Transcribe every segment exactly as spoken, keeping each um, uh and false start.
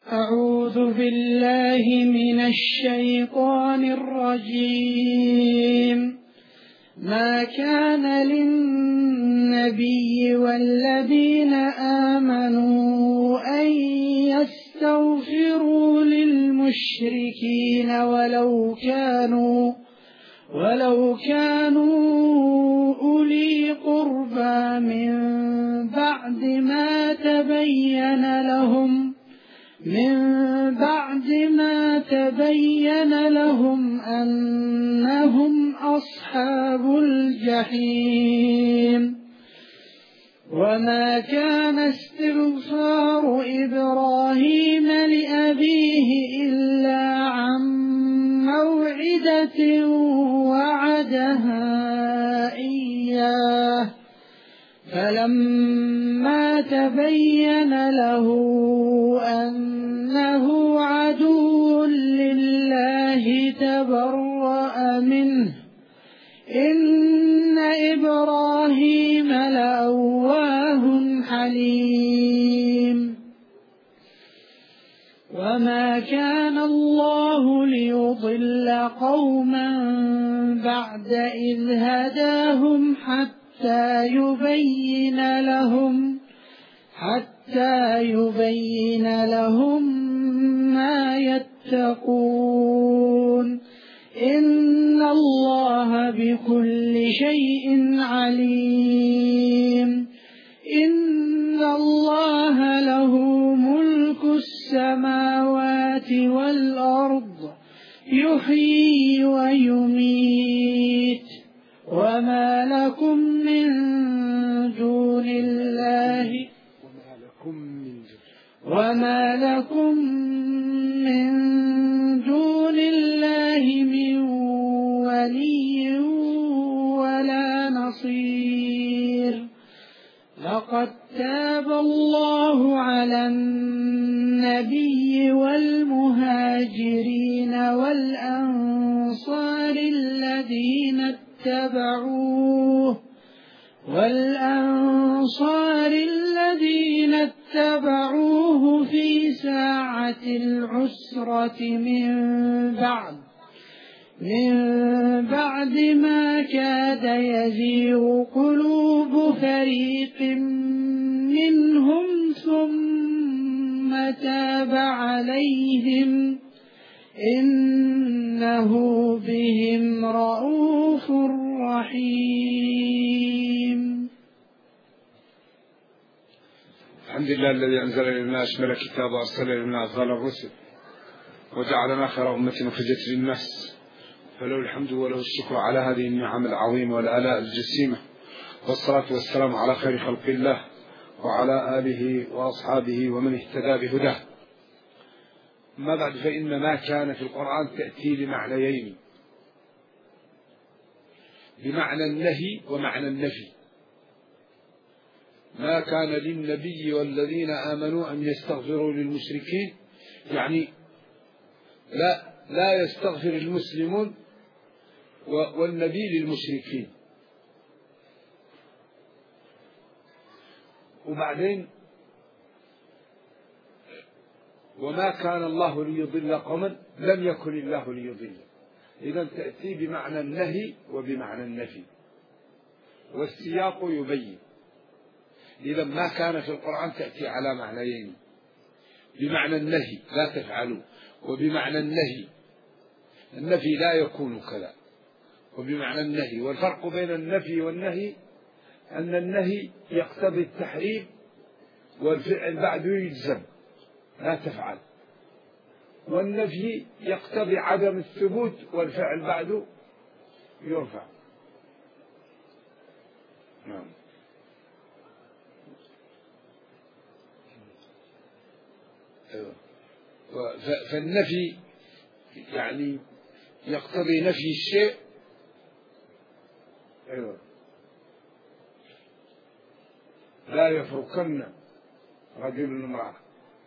أعوذ بالله من الشيطان الرجيم. ما كان للنبي والذين آمنوا أن يستغفروا للمشركين ولو كانوا ولو كانوا أولي قربى من بعد ما تبين لهم من بعد ما تبين لهم أنهم أصحاب الجحيم. وما كان استغفار إبراهيم لأبيه إلا عن موعدة وعدها إياه فلما تبين له أنه عدو لله تبرأ منه إن إبراهيم لأواه حليم. وما كان الله ليضل قوما بعد إذ هداهم حتى يبين لهم حتى يبين لهم ما يتقون إن الله بكل شيء عليم. إن الله له ملك السماوات والأرض يحيي ويميت وما لكم من دون الله وما لكم من دون الله من ولي ولا نصير. لقد تاب الله على النبي والمهاجرين والأنصار الذين اتبعوه والأنصار الذين اتبعوه في ساعة العسرة من بعد من بعد ما كاد يزيغ قلوب فريق منهم ثم تاب عليهم إنه بهم رءوف رحيم. الحمد لله الذي أنزل إلينا أشمل كتاب وأرسل إلينا أفضل الرسل وجعلنا خير أمة أخرجت للناس فله الحمد وله الشكر على هذه النعم العظيمة والآلاء الجسيمة، والصلاة والسلام على خير خلق الله وعلى آله وأصحابه ومن اهتدى بهداه. ما بعد، فإن ما كان في القرآن تأتي لمعنيين، بمعنى النهي ومعنى النفي. ما كان للنبي والذين آمنوا أن يستغفروا للمشركين، يعني لا لا يستغفر المسلمون والنبي للمشركين. وبعدين وما كان الله ليضل قوما لم يكن الله ليضل. إذا تأتي بمعنى النهي وبمعنى النفي، والسياق يبين. إذا ما كان في القرآن تأتي على معنيين، بمعنى النهي لا تفعلوا، وبمعنى النهي النفي لا يكون كذا، وبمعنى النهي. والفرق بين النفي والنهي أن النهي يقتضي التحريم والفعل بعده يجزم لا تفعل، والنفي يقتضي عدم الثبوت والفعل بعده يرفع. نعم. فالنفي يعني يقتضي نفي الشيء. أيوة. لا يفرقن رجل امرأة،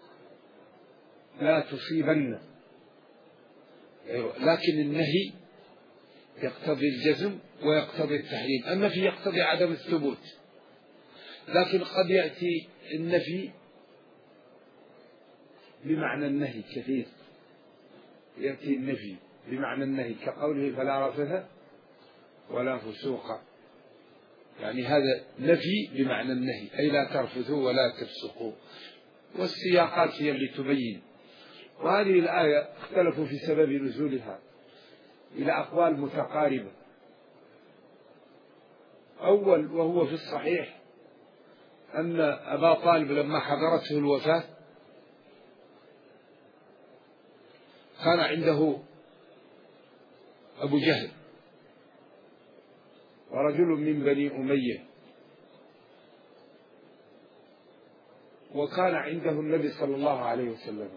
لا تصيبن. أيوة. لكن النهي يقتضي الجزم ويقتضي التحريم، النفي يقتضي عدم الثبوت. لكن قد يأتي النفي بمعنى النهي كثير، يأتي النفي بمعنى النهي كقوله فلا رفث ولا فسوق، يعني هذا نفي بمعنى النهي، أي لا ترفثوا ولا تفسقوا، والسياقات هي اللي تبين. وهذه الآية اختلفوا في سبب نزولها إلى أقوال متقاربة. أول وهو في الصحيح أن أبا طالب لما حضرته الوفاة كان عنده أبو جهل ورجل من بني أمية، وكان عنده النبي صلى الله عليه وسلم،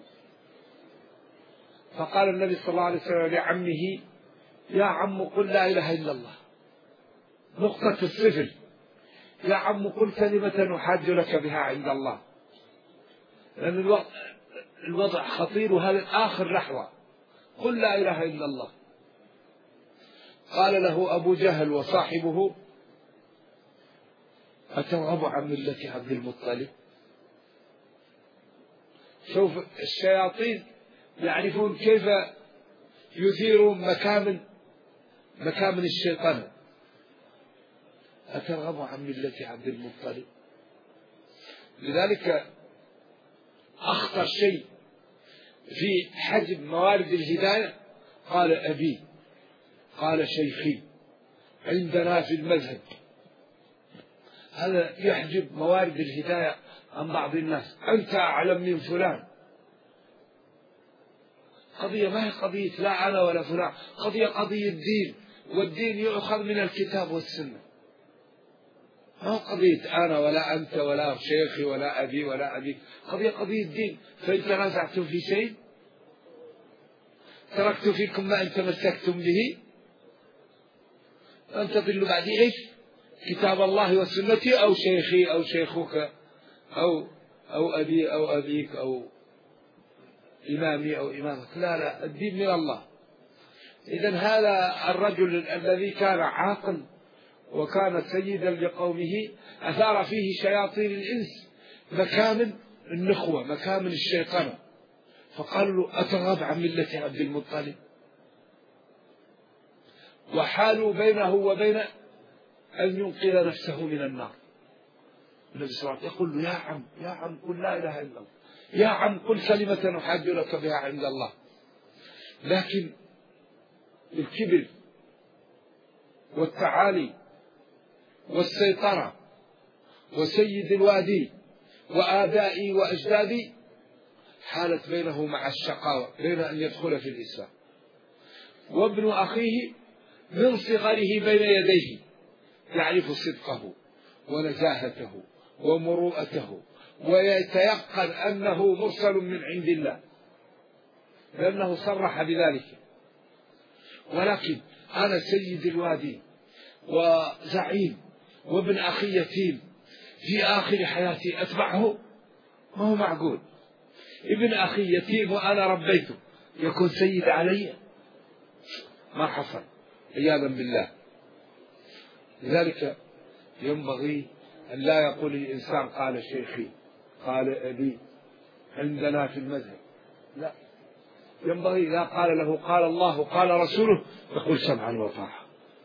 فقال النبي صلى الله عليه وسلم لعمه يا عم قل لا إله إلا الله، نقطة الصفر، يا عم قل كلمة نحاج لك بها عند الله، لأن الوضع, الوضع خطير، وهذا آخر لحظة، قل لا إله إلا الله. قال له أبو جهل وصاحبه أترغب عن ملة عبد المطلب؟ شوف الشياطين يعرفون كيف يثيرون مكامن مكامن الشيطان. أترغب عن ملة عبد المطلب؟ لذلك أخطر شيء في حجب موارد الهداية قال أبي، قال شيخي، عندنا في المذهب. هذا يحجب موارد الهداية عن بعض الناس. أنت أعلم من فلان. قضية ما هي قضية لا أنا ولا فلان، قضية قضية دين، والدين يؤخذ من الكتاب والسنة، ما هو قضية أنا ولا أنت ولا شيخي ولا أبي ولا أبيك، قضية قضية دين. فإن تنازعتم في شيء تركت فيكم ما إن تمسكتم به أن تضلوا بعد إيش؟ كتاب الله وسنتي، أو شيخي أو شيخك أو أو أبي أو أبيك أو إمامي أو إمامك. لا لا، الدين من الله. إذن هذا الرجل الذي كان عاقل وكان سيدا لقومه أثار فيه شياطين الإنس مكامن النخوة، مكامن الشيطان، فقالوا له أترغب عن ملة عبد المطلب؟ وحالوا بينه وبين أن ينقذ نفسه من النار. النبي صلى الله عليه وسلم يقول له يا عم يا عم قل لا إله إلا الله، يا عم قل كلمة نحاج لك بها عند الله. لكن الكبر والتعالي والسيطرة وسيد الوادي وآبائي وأجدادي حالت بينه مع الشقاوة، بين أن يدخل في الإسلام. وابن أخيه من صغره بين يديه يعرف صدقه ونزاهته ومروءته، ويتيقن أنه مرسل من عند الله لأنه صرح بذلك. ولكن أنا سيد الوادي وزعيم وابن أخي يتيم، في آخر حياتي أتبعه؟ ما هو معقول. ابن أخي يتيم وأنا ربيته يكون سيد علي؟ ما حصل، عياذا بالله. لذلك ينبغي أن لا يقول الإنسان قال شيخي قال أبي عندنا في المذهب، لا، ينبغي إذا قال له قال الله قال رسوله يقول سمعا وطاعة.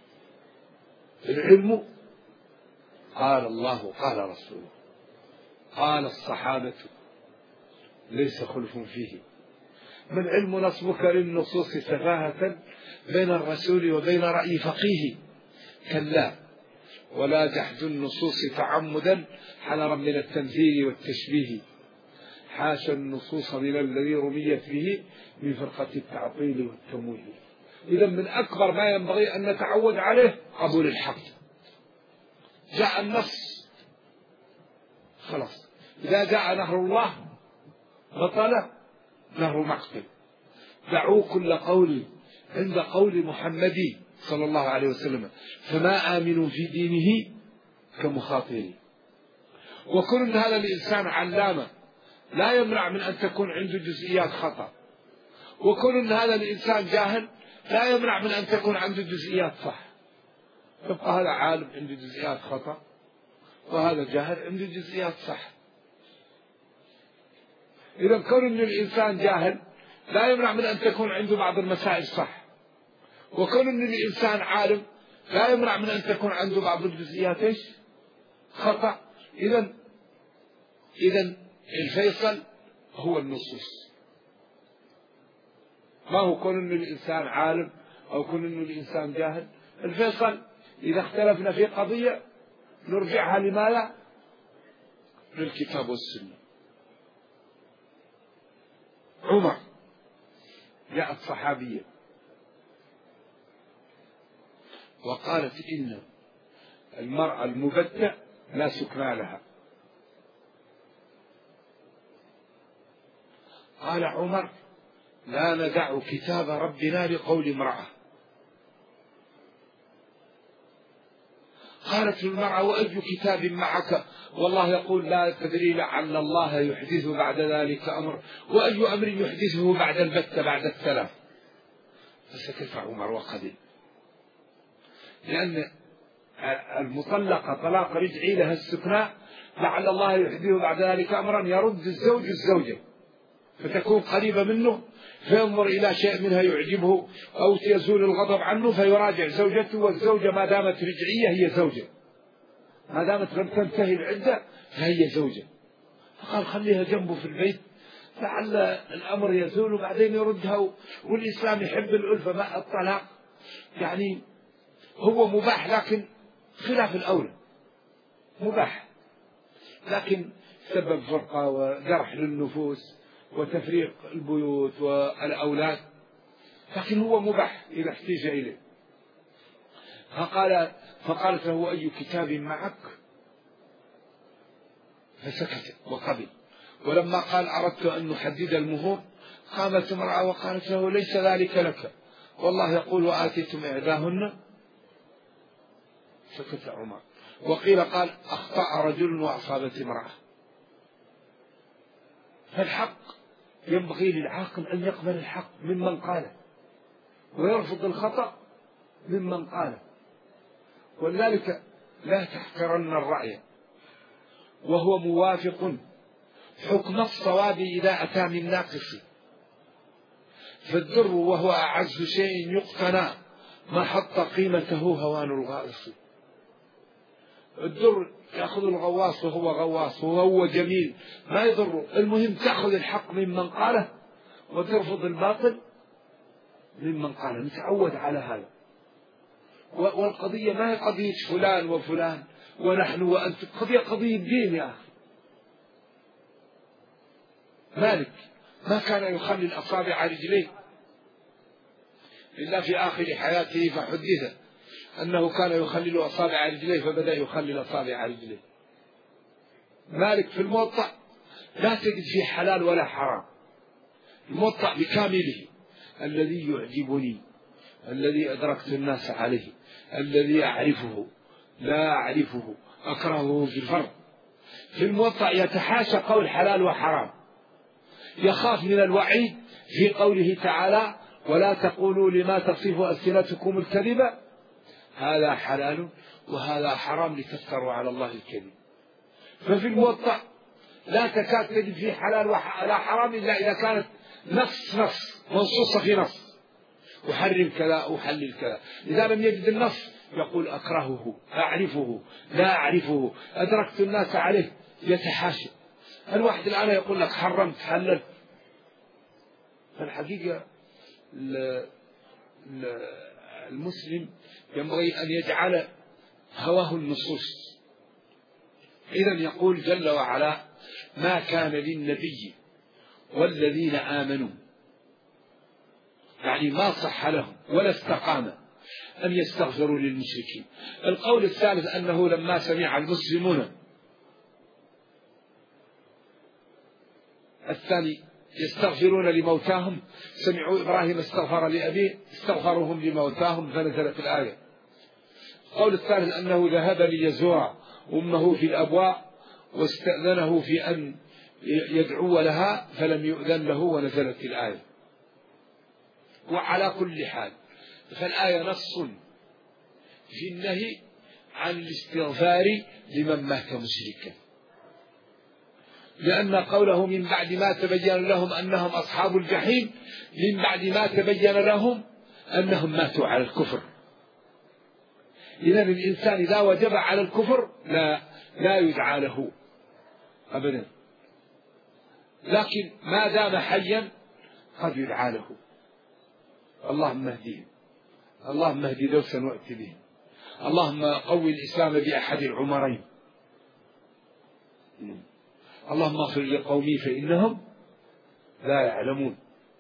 العلم قال الله قال رسوله قال الصحابة ليس خلف فيه. من علم نصبك للنصوص سفاهة بين الرسول وبين رأي فقيه؟ كلا، ولا جحد النصوص تعمدا حذرا من التمثيل والتشبيه، حاشا النصوص من الذي رميت به من فرقة التعطيل والتمويه. إذا من أكبر ما ينبغي أن نتعود عليه قبول الحق. جاء النص خلاص، إذا جاء نهر الله بطل نهر مقتل. دعوا كل قول عند قول محمد صلى الله عليه وسلم، فما آمنوا في دينه كمخاطرين. وكل هذا الإنسان علامة لا يمنع من أن تكون عنده جزئيات خطأ، وكل هذا الإنسان جاهل لا يمنع من أن تكون عنده جزئيات صح. يبقى هذا عالم عنده جزئيات خطأ، وهذا جاهل عنده جزئيات صح. إذا كون أن الإنسان جاهل لا يمنع من أن تكون عنده بعض المسائل صح، وكون أن الإنسان عالم لا يمنع من أن تكون عنده بعض الجزئيات خطأ. إذا إذا الفيصل هو النصوص، ما هو كون أن الإنسان عالم أو كون أن الإنسان جاهل. الفيصل إذا اختلفنا في قضية نرجعها لماذا؟ للكتاب والسنة. عمر جاءت صحابية وقالت إن المرأة المبتة لا سكن لها. قال عمر لا ندع كتاب ربنا لقول امرأة. قالت المرأة وأي كتاب معك؟ والله يقول لا تدري لعل الله يحدث بعد ذلك أمر، وأي أمر يحدثه بعد البتة بعد الثلاث. فسكت عمر وقبل، لأن المطلقة طلاق رجعي لها السكناء، لعل الله يحدثه بعد ذلك أمرا يرد الزوج الزوجة فتكون قريبة منه فينظر إلى شيء منها يعجبه أو يزول الغضب عنه فيراجع زوجته، والزوجة ما دامت رجعية هي زوجة، ما دامت لم تنتهي العدة فهي زوجة. فقال خليها جنبه في البيت لعل الأمر يزول وبعدين يردها. والإسلام يحب الألفة مع الطلاق، يعني هو مباح لكن خلاف الأولى، مباح لكن سبب فرقة وجرح للنفوس وتفريق البيوت والأولاد، لكن هو مباح إذا احتاج إليه. فقال فقالت له أي كتاب معك؟ فسكت وقبل. ولما قال أردت أن نحدد المهور قامت امرأة وقالت له ليس ذلك لك، والله يقول وآتيتم إحداهن. سكت عمر. وقيل قال أخطأ رجل وأصابت امرأة. فالحق ينبغي للعاقل أن يقبل الحق ممن قاله ويرفض الخطأ ممن قاله، ولذلك لا تحقرن الرأي وهو موافق حكم الصواب إذا أتى من ناقص، فالدر وهو أعز شيء يقتنى ما حط قيمته هوان الغائص. الدر يأخذ الغواص وهو غواص وهو جميل ما يضر، المهم تأخذ الحق ممن قاله وترفض الباطل ممن قاله. نتعود على هذا. والقضية ما هي قضية فلان وفلان ونحن وأنت، قضية قضية دين يا أخي. مالك ما كان يخلي الأصابع رجليه إلا في آخر حياته فحدث أنه كان يخلل أصابع رجليه فبدأ يخلل أصابع رجليه. مالك في الموطأ لا تجد فيه حلال ولا حرام، الموطأ بكامله الذي يعجبني الذي أدركت الناس عليه الذي أعرفه لا أعرفه أكرهه في الفرد. في الموطأ يتحاشى قول حلال وحرام، يخاف من الوعيد في قوله تعالى ولا تقولوا لما تصف ألسنتكم الكذب هذا حلال وهذا حرام لتفتروا على الله الكذب. ففي الموطأ لا تكاد تجد فيه حلال ولا حرام إلا إذا كانت نص نص منصوصة في نص، أحرم كذا أحلل كذا. إذا لم يجد النص يقول أكرهه أعرفه لا أعرفه أدركت الناس عليه، يتحاشى. الواحد الآن يقول لك حرمت حللت. فالحقيقة المسلم ينبغي أن يجعل هواه النصوص. إذا يقول جل وعلا ما كان للنبي والذين آمنوا، يعني ما صح لهم ولا استقام أن يستغفروا للمشركين. القول الثالث أنه لما سمع المسلمون الثاني يستغفرون لموتاهم سمعوا إبراهيم استغفر لأبيه استغفرهم لموتاهم فنزلت الآية. القول الثالث أنه ذهب ليزور أمه في الأبواء واستأذنه في أن يدعو لها فلم يؤذن له ونزلت الآية. وعلى كل حال فالآية نص في النهي عن الاستغفار لمن مات مشركا. لأن قوله من بعد ما تبين لهم أنهم أصحاب الجحيم من بعد ما تبين لهم أنهم ماتوا على الكفر. إذا الإنسان إذا وجب على الكفر لا لا يدعى له أبدا، لكن ما دام حيا قد يدعى له. اللهم اهدهم، اللهم اهد دوسا وأت بهم، اللهم قوي الإسلام بأحد العمرين، اللهم اغفر لقومي فإنهم لا يعلمون.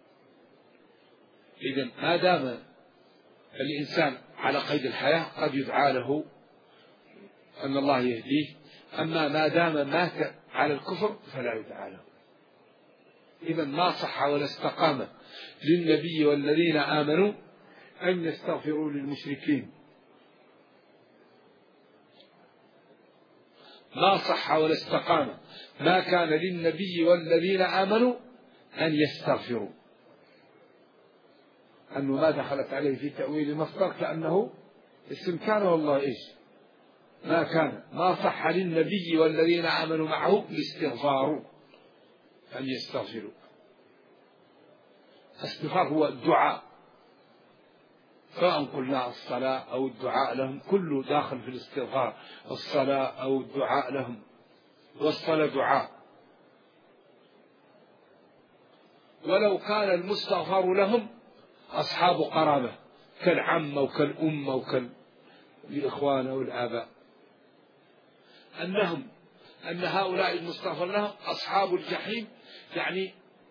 إذن ما دام الإنسان على قيد الحياة قد يدعى له أن الله يهديه، أما ما دام مات على الكفر فلا يدعى له. إذن ما صح ولا استقام للنبي والذين آمنوا أن يستغفروا للمشركين، ما صح ولا استقام، ما كان للنبي والذين آمنوا أن يستغفروا، أنه ما دخلت عليه في تأويل المصدر كأنه اسم كان والله إيش ما كان، ما صح للنبي والذين آمنوا معه الاستغفار أن يستغفروا. الاستغفار هو الدعاء، سواء قلنا الصلاة أو الدعاء لهم كله داخل في الاستغفار، الصلاة أو الدعاء لهم، والصلاة دعاء. ولو كان المستغفر لهم أصحاب قرابة كالعم أو كالأم أو كالإخوان أو الآباء، أنهم أن هؤلاء المستغفر لهم أصحاب الجحيم، يعني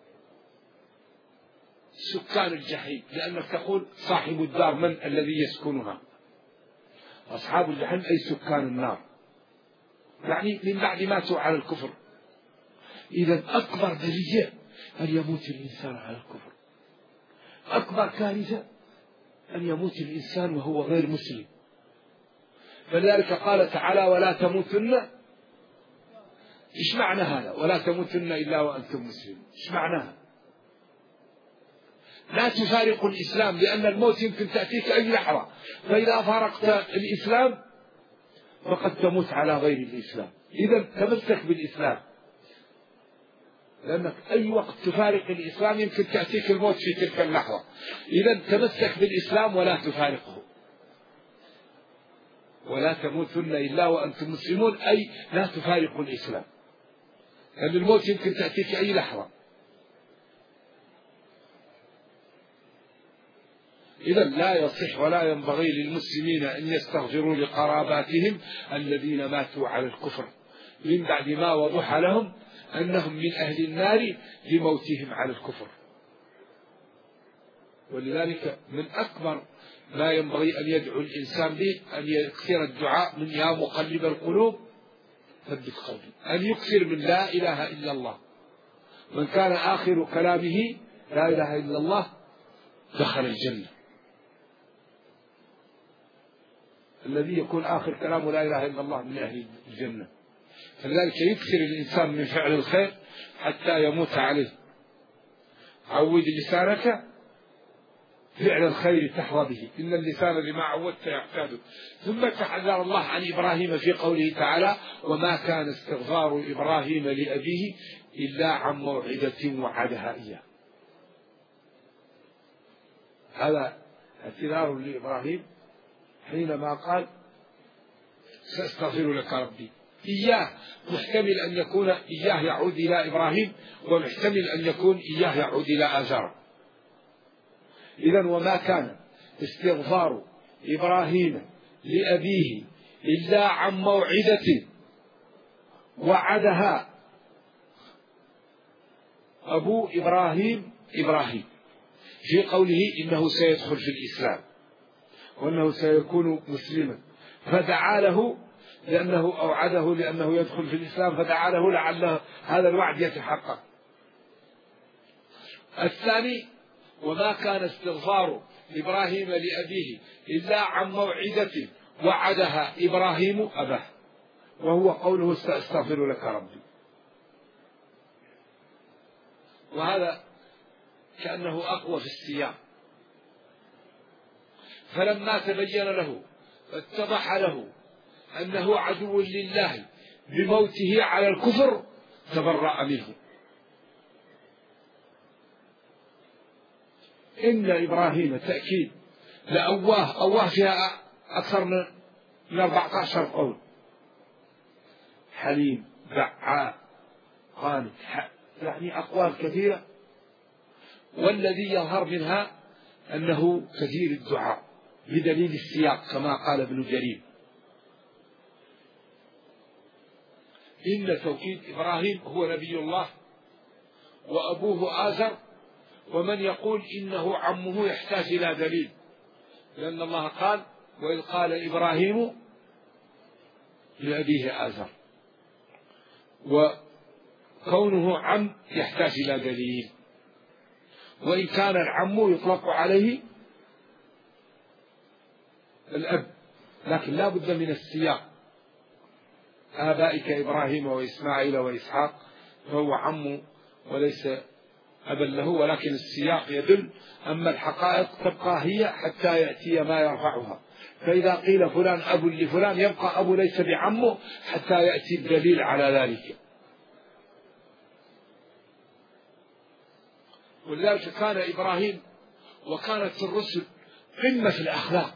سكان الجحيم، لأنك تقول صاحب الدار من الذي يسكنها، أصحاب الجحيم أي سكان النار، يعني من بعد ماتوا على الكفر. إذا أكبر بلية أن يموت الإنسان على الكفر، أكبر كارثة أن يموت الإنسان وهو غير مسلم. فلذلك قال تعالى ولا تموتن. إيش معنى هذا ولا تموتن إلا وأنتم مسلمون؟ إيش معناها؟ لا تفارق الإسلام، لأن الموت يمكن تأتيك أي لحظة، فإذا فارقت الإسلام فقد تموت على غير الإسلام. إذا تمسك بالإسلام، لأنك أي وقت تفارق الإسلام يمكن تأتيك الموت في تلك اللحظة. إذا تمسك بالإسلام ولا تفارقه. ولا تموتن إلا وأنتم مسلمون أي لا تفارقوا الإسلام، لأن الموت يمكن تأتيك أي لحظة. إذا لا يصح ولا ينبغي للمسلمين أن يستغفروا لقراباتهم الذين ماتوا على الكفر من بعد ما وضح لهم أنهم من أهل النار لموتهم على الكفر. ولذلك من أكبر ما ينبغي أن يدعو الإنسان به أن يكثر الدعاء من يا مقلب القلوب ثبت قلبي، أن يكثر من لا إله إلا الله. من كان آخر كلامه لا إله إلا الله دخل الجنة. الذي يكون آخر كلامه لا إله إلا الله من أهل الجنة. فلذلك يكثر الإنسان من فعل الخير حتى يموت عليه. عود لسانك فعل الخير تحظى به، إن اللسان بما عودت يعتاد. ثم تحذر الله عن إبراهيم في قوله تعالى وما كان استغفار إبراهيم لأبيه إلا عن موعدة وعدها إياه. هذا اعتذار لإبراهيم حينما قال سأستغفر لك ربي. إياه محتمل أن يكون إياه يعود إلى إبراهيم، ومحتمل أن يكون إياه يعود إلى آزار. إذن وما كان استغفار إبراهيم لأبيه إلا عن موعدة وعدها أبو إبراهيم إبراهيم في قوله إنه سيدخل في الإسلام وأنه سيكون مسلما، فدعا له لأنه أوعده لأنه يدخل في الإسلام، فدعا له لعل هذا الوعد يتحقق. الثاني وما كان استغفار إبراهيم لأبيه إلا عن موعدة وعدها إبراهيم أباه، وهو قوله سأستغفر لك ربي. وهذا كأنه أقوى في السياق. فلما تبين له اتضح له أنه عدو لله بموته على الكفر تبرأ منه. إن إبراهيم تأكيد لأواه، أواه فيها أكثر من أربعة عشر قول، حليم، بعاء، قانت، يعني أقوال كثيرة، والذي يظهر منها أنه كثير الدعاء بدليل السياق كما قال ابن جرير. إن توكيد إبراهيم هو نبي الله وأبوه آزر، ومن يقول إنه عمه يحتاج إلى دليل، لأن الله قال وإذ قال إبراهيم لأبيه آزر، وكونه عم يحتاج إلى دليل، وإن كان العم يطلق عليه الأب، لكن لا بد من السياق. آبائك إبراهيم وإسماعيل وإسحاق، فهو عم وليس أبا له، ولكن السياق يدل. أما الحقائق تبقى هي حتى يأتي ما يرفعها، فإذا قيل فلان أب لفلان يبقى أبو ليس بعمه حتى يأتي الدليل على ذلك. ولذلك كان إبراهيم وكانت الرسل قمة في الأخلاق،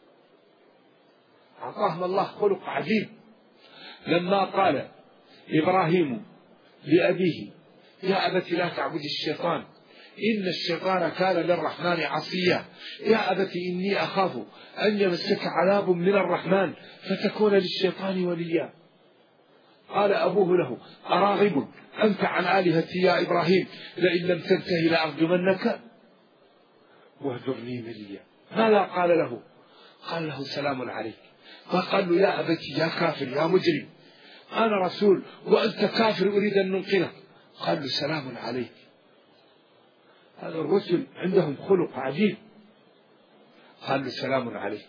أعطاهم الله خلق عجيب. لما قال إبراهيم لأبيه يا أبت لا تعبد الشيطان إن الشيطان كان للرحمن عصيا، يا أبت إني أخاف أن يمسك عذاب من الرحمن فتكون للشيطان وليا. قال أبوه له أراغب أنت عن آلهتي يا إبراهيم لئن لم تنتهي لأرجمنك واهجرني مليا. ماذا قال له؟ قال له سلام عليك. فقال له يا أبت يا كافر يا مجرم أنا رسول وأنت كافر أريد أن ننقلك. قال له سلام عليك. هذا الرسل عندهم خلق عجيب. قال له سلام عليك.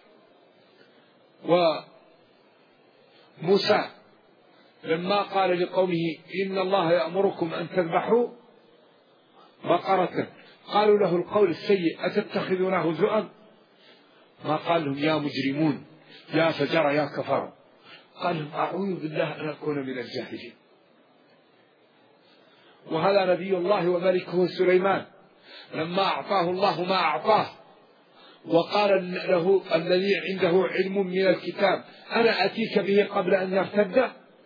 وموسى لما قال لقومه إن الله يأمركم أن تذبحوا بقرة، قالوا له القول السيء أتتخذونه هزؤا، ما قال لهم يا مجرمون يا فجر يا كفر، قال لهم أعوذ بالله أن أكون من الجاهلين. وهذا نبي الله وملكه سليمان لما أعطاه الله ما أعطاه وقال له الذي عنده علم من الكتاب أنا أتيك به قبل أن يرتد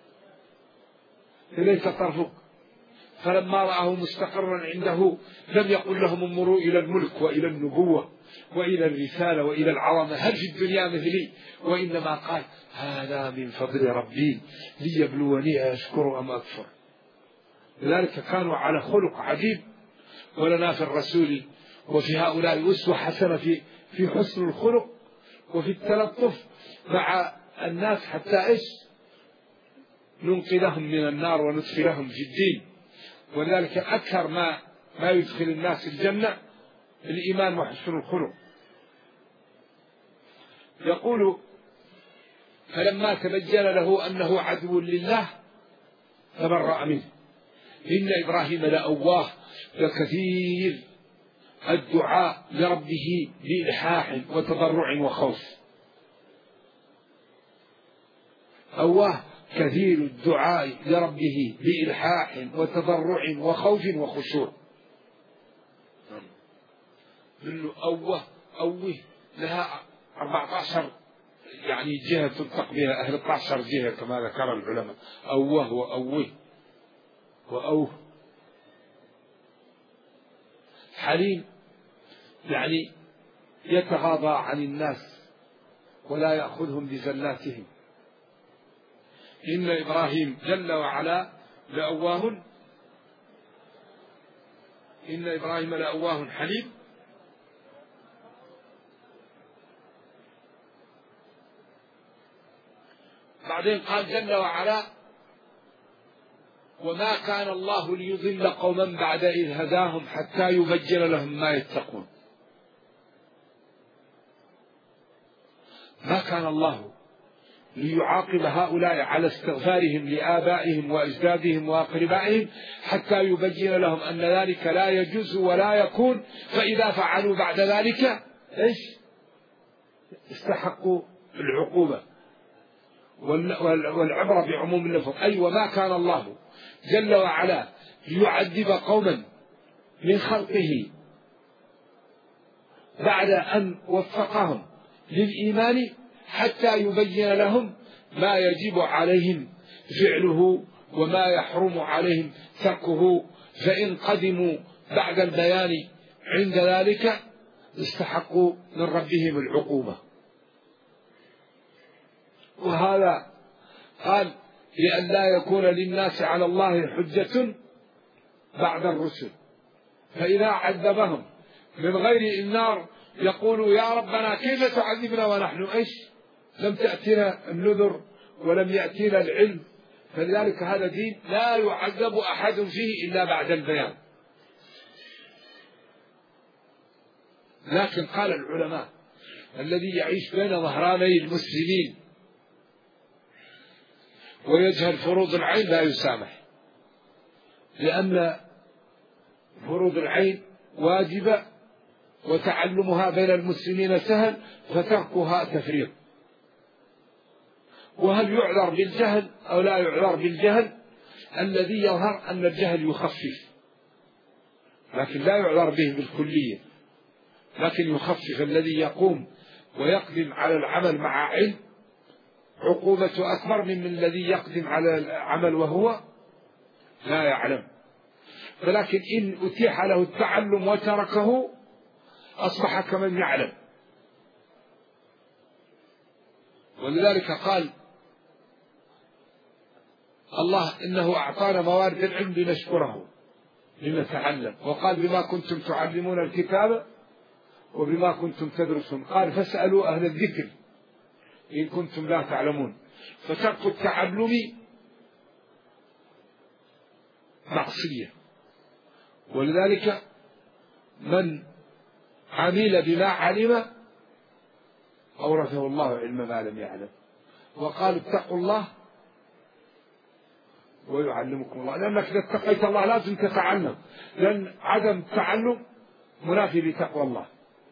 إليك طرفك، فلما رآه مستقرا عنده لم يقل لهم انظروا إلى الملك وإلى النبوة وإلى الرسالة وإلى العظمة هل في الدنيا مثلي، وإنما قال هذا من فضل ربي ليبلوني أشكر أم أكفر. لذلك كانوا على خلق عجيب. ولنا في الرسول وفي هؤلاء أسوة حسنة في في حسن الخلق وفي التلطف مع الناس حتى إيش ننقذهم من النار وندخلهم في الدين. ولذلك أكثر ما ما يدخل الناس الجنة الإيمان وحسن الخلق. يقول فلما تبين له أنه عدو لله تبرأ منه. إن إبراهيم لأواه لكثير الدعاء لربه بإلحاح وتضرع وخوف. أواه كثير الدعاء لربه بإلحاح وتضرع وخوف وخشوع. منه أوه أوه لها أربعة عشر يعني جهة تلتق بها أهل اثنتي عشرة جهة كما ذكر العلماء. أوه وأوه وأوه. حليم يعني يتغاضى عن الناس ولا يأخذهم بزلاتهم. إن إبراهيم جل وعلا لأواه إن إبراهيم لأواه حليم. بعدين قال جل وعلا وما كان الله ليضل قوما بعد إذ هداهم حتى يبين لهم ما يتقون. ما كان الله ليعاقب هؤلاء على استغفارهم لآبائهم وأجدادهم وأقربائهم حتى يبين لهم أن ذلك لا يجوز ولا يكون، فإذا فعلوا بعد ذلك إيش استحقوا العقوبة. والعبرة بعموم اللفظ. أي وما كان الله جل وعلا ليعذب قوما من خلقه بعد أن وفقهم للإيمان حتى يبين لهم ما يجب عليهم فعله وما يحرم عليهم تركه، فإن قدموا بعد البيان عند ذلك استحقوا من ربهم العقوبة. وهذا قال لئن لا يكون للناس على الله حجة بعد الرسل، فإذا عذبهم من غير النار يقولوا يا ربنا كيف تعذبنا ونحن إيش لم تأتنا النذر ولم يأتينا العلم. فلذلك هذا دين لا يعذب أحد فيه إلا بعد البيان. لكن قال العلماء الذي يعيش بين ظهراني المسلمين ويجهل فروض العين لا يسامح، لأن فروض العين واجبة وتعلمها بين المسلمين سهل، فتركها تفريط. وهل يعذر بالجهل أو لا يعذر بالجهل؟ الذي يظهر أن الجهل يخفف، لكن لا يعذر به بالكلية، لكن يخفف. الذي يقوم ويقدم على العمل مع علم عقوبة أكبر من الذي يقدم على العمل وهو لا يعلم. ولكن إن أتيح له التعلم وتركه أصبح كمن يعلم. ولذلك قال الله إنه أعطانا موارد العلم لنشكره لنتعلم، وقال بما كنتم تعلمون الكتاب وبما كنتم تدرسون، قال فاسألوا أهل الذكر إن كنتم لا تعلمون. فترك التعلم معصية، ولذلك من عمل بما علم أورثه الله علم ما لم يعلم. وقال اتقوا الله ويعلمكم الله، لأنك إذا اتقيت الله لازم تتعلم، لأن عدم التعلم منافي لتقوى الله.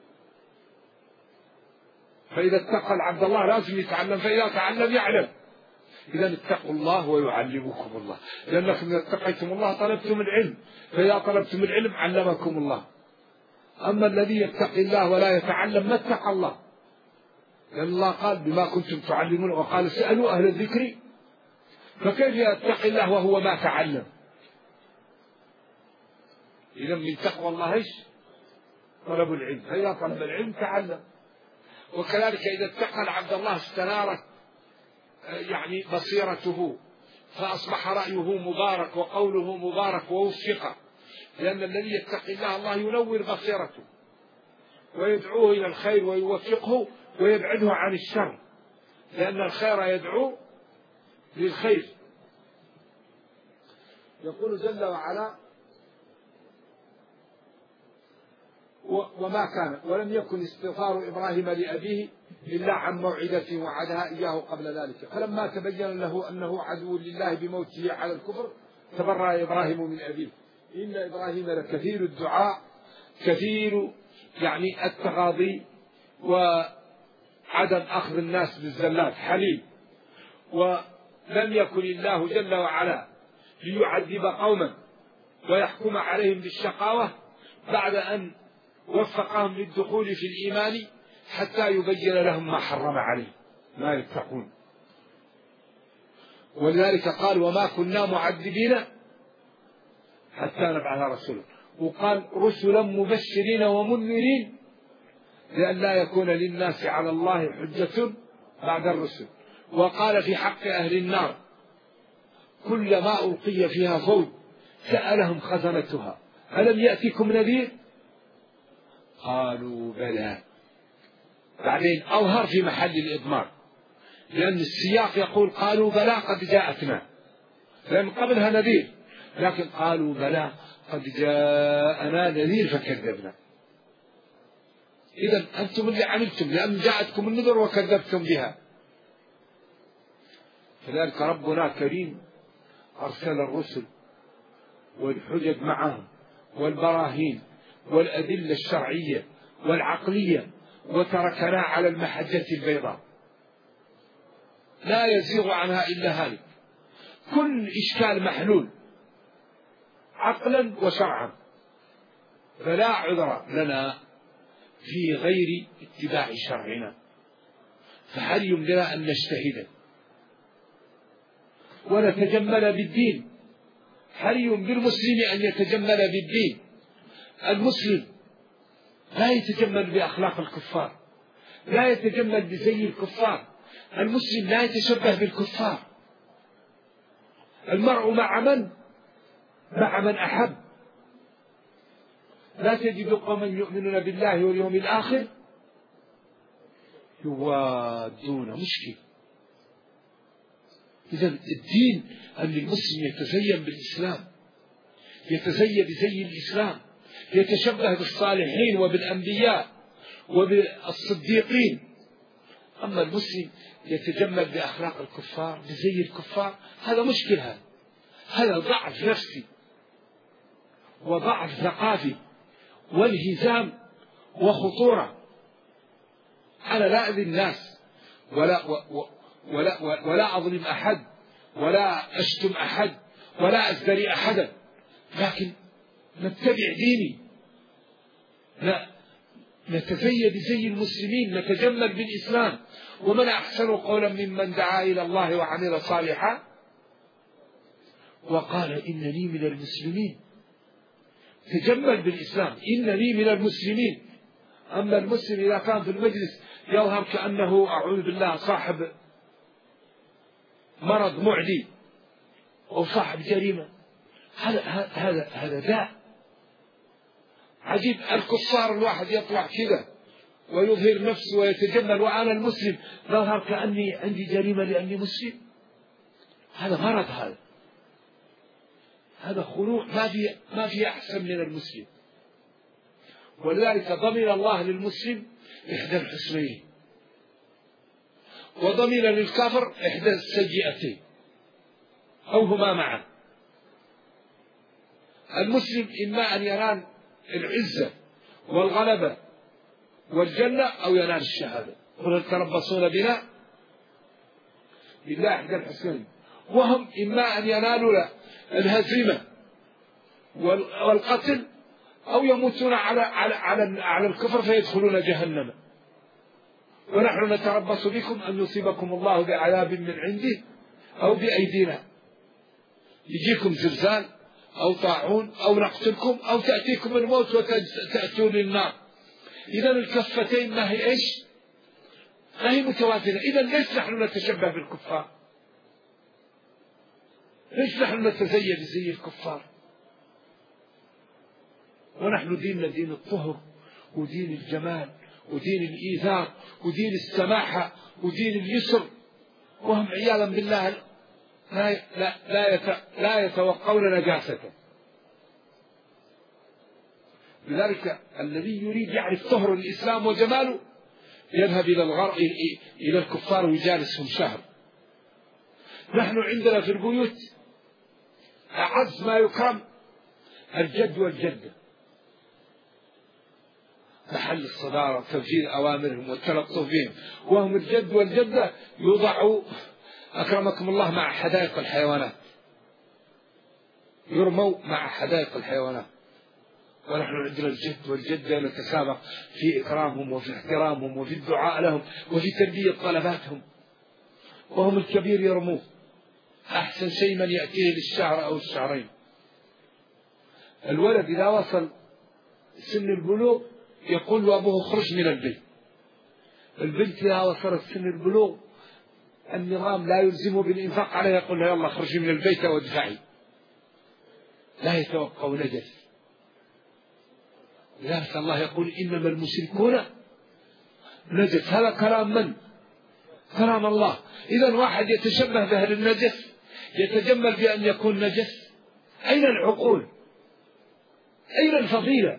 فإذا اتقى العبد الله لازم يتعلم، فإذا تعلم يعلم. إذا اتقوا الله ويعلمكم الله، لأنكم إذا اتقيتم الله طلبتم العلم، فإذا طلبتم العلم علمكم الله. أما الذي يتقي الله ولا يتعلم ما اتقى الله، لأن الله قال بما كنتم تعلمون، وقال اسألوا أهل الذكر. فكيف يتقي الله وهو ما تعلم؟ إذا من تقوى الله إيش؟ طلب العلم، فإذا طلب العلم تعلم. وكذلك إذا اتقى العبد الله استنارت يعني بصيرته، فأصبح رأيه مبارك وقوله مبارك ووفق، لأن الذي يتقي الله الله ينور بصيرته ويدعوه إلى الخير ويوفقه ويبعده عن الشر، لأن الخير يدعو للخير. يقول جل وعلا وما كان ولم يكن استغفار إبراهيم لأبيه إلا عن موعدة وعدها إياه قبل ذلك، فلما تبين له أنه عدو لله بموته على الكفر تبرأ إبراهيم من أبيه. إن إبراهيم لكثير الدعاء كثير يعني التغاضي وعدم أخذ الناس بالزلات حليم. ولم يكن الله جل وعلا ليعذب قوما ويحكم عليهم بالشقاوة بعد أن وفقهم للدخول في الإيمان حتى يبين لهم ما حرم عليه ما يتقون. ولذلك قال وما كنا معذبين حتى نبعث رسولا، وقال رسلا مبشرين ومنذرين لأن لا يكون للناس على الله حجة بعد الرسل. وقال في حق أهل النار كلما ألقي فيها فوج سألهم خزنتها ألم يأتكم نذير قالوا بلى. بعدين أظهر في محل الإضمار، لأن السياق يقول قالوا بلى قد جاءتنا، لأن قبلها نذير، لكن قالوا بلى قد جاءنا نذير فكذبنا. إذن أنتم اللي عملتم، لأن جاءتكم النذر وكذبتم بها. فذلك ربنا كريم أرسل الرسل والحجج معهم والبراهين والأدلة الشرعية والعقلية، وتركنا على المحجة البيضاء لا يزيغ عنها إلا هالك. كل إشكال محلول عقلا وشرعا، فلا عذر لنا في غير اتباع شرعنا، فحري لنا أن نجتهد ونتجمل بالدين. حري بالمسلم أن يتجمل بالدين. المسلم لا يتجمل بأخلاق الكفار، لا يتجمل بزي الكفار. المسلم لا يتشبه بالكفار. المرء مع من؟ مع من أحب. لا تجد قوما يؤمنون بالله واليوم الآخر يوادون. مشكل. إذا الدين أن المسلم يتزين بالإسلام، يتزين بزي الإسلام، يتشبه بالصالحين وبالأنبياء وبالصديقين. أما المسلم يتجمل بأخلاق الكفار، بزي الكفار، هذا مشكل. هذا هذا ضعف نفسي وضعف ثقافي وانهزام وخطورة. أنا لا أذي الناس ولا ولا ولا أظلم أحد ولا أشتم أحد ولا أزدري أحدا، لكن نتبع ديني، لا نتزي بزي المسلمين، نتجمل بالإسلام. ومن أحسن قولا ممن دعا إلى الله وعمل صالحا وقال إنني من المسلمين. تجمل بالإسلام، إنني من المسلمين. أما المسلم إذا كان في المجلس يظهر كأنه أعوذ بالله صاحب مرض معدي أو صاحب جريمة، هذا هذا هذا داء عجيب. الكفار الواحد يطلع كذا ويظهر نفسه ويتجمل، وأنا المسلم ظهر كأني عندي جريمة لأني مسلم. هذا مرض. هذا هذا خنوع. ما في ما في أحسن من المسلم. ولذلك ضمن الله للمسلم إحدى الحسنين، وضمن للكافر إحدى السيئتين أو هما معا. المسلم إما أن ينال العزة والغلبة والجنة أو ينال الشهادة. قل تربصون بنا بالله إحدى الحسنين. وهم إما أن ينالوا الهزيمة والقتل أو يموتون على على على على الكفر فيدخلون جهنم. ونحن نتربص بكم أن يصيبكم الله بعذاب من عنده أو بأيدينا، يجيكم زلزال أو طاعون أو نقتلكم أو تأتيكم الموت وتأتون للنار. إذا الكفتين ما هي إيش؟ ما هي متوازنة. إذا ليش نحن نتشبه بالكفار؟ ليش نحن نتزين بزي الكفار؟ ونحن ديننا دين الطهر ودين الجمال ودين الإيثار ودين السماحة ودين اليسر، وهم عياذا بالله لا لا لا, لا يتوقون نجاسته. لذلك الذي يريد يعرف طهر الإسلام وجماله يذهب إلى الغرب إلى الكفار ويجالسهم شهر. نحن عندنا في البيوت أعز ما يكرم الجد والجدة، محل الصدارة وتفجير أوامرهم والتلطف بهم، وهم الجد والجدة يوضعوا أكرمكم الله مع حدائق الحيوانات، يرموا مع حدائق الحيوانات. ونحن عندنا الجد والجدة نتسابق في إكرامهم وفي احترامهم وفي الدعاء لهم وفي تلبية طلباتهم، وهم الكبير يرموه. أحسن شيء من يأتيه للشهر أو الشهرين. الولد إذا وصل سن البلوغ يقول له أبوه اخرج من البيت. البنت إذا وصلت سن البلوغ النظام لا يلزمه بالإنفاق عليها، يقول له يلا اخرجي من البيت وادفعي. لا يتوقع نجس. لذلك الله يقول إنما المشركون نجس. هذا كلام من؟ كلام الله. إذا واحد يتشبه بأهل النجس يتجمل بأن يكون نجس. أين العقول؟ أين الفضيلة؟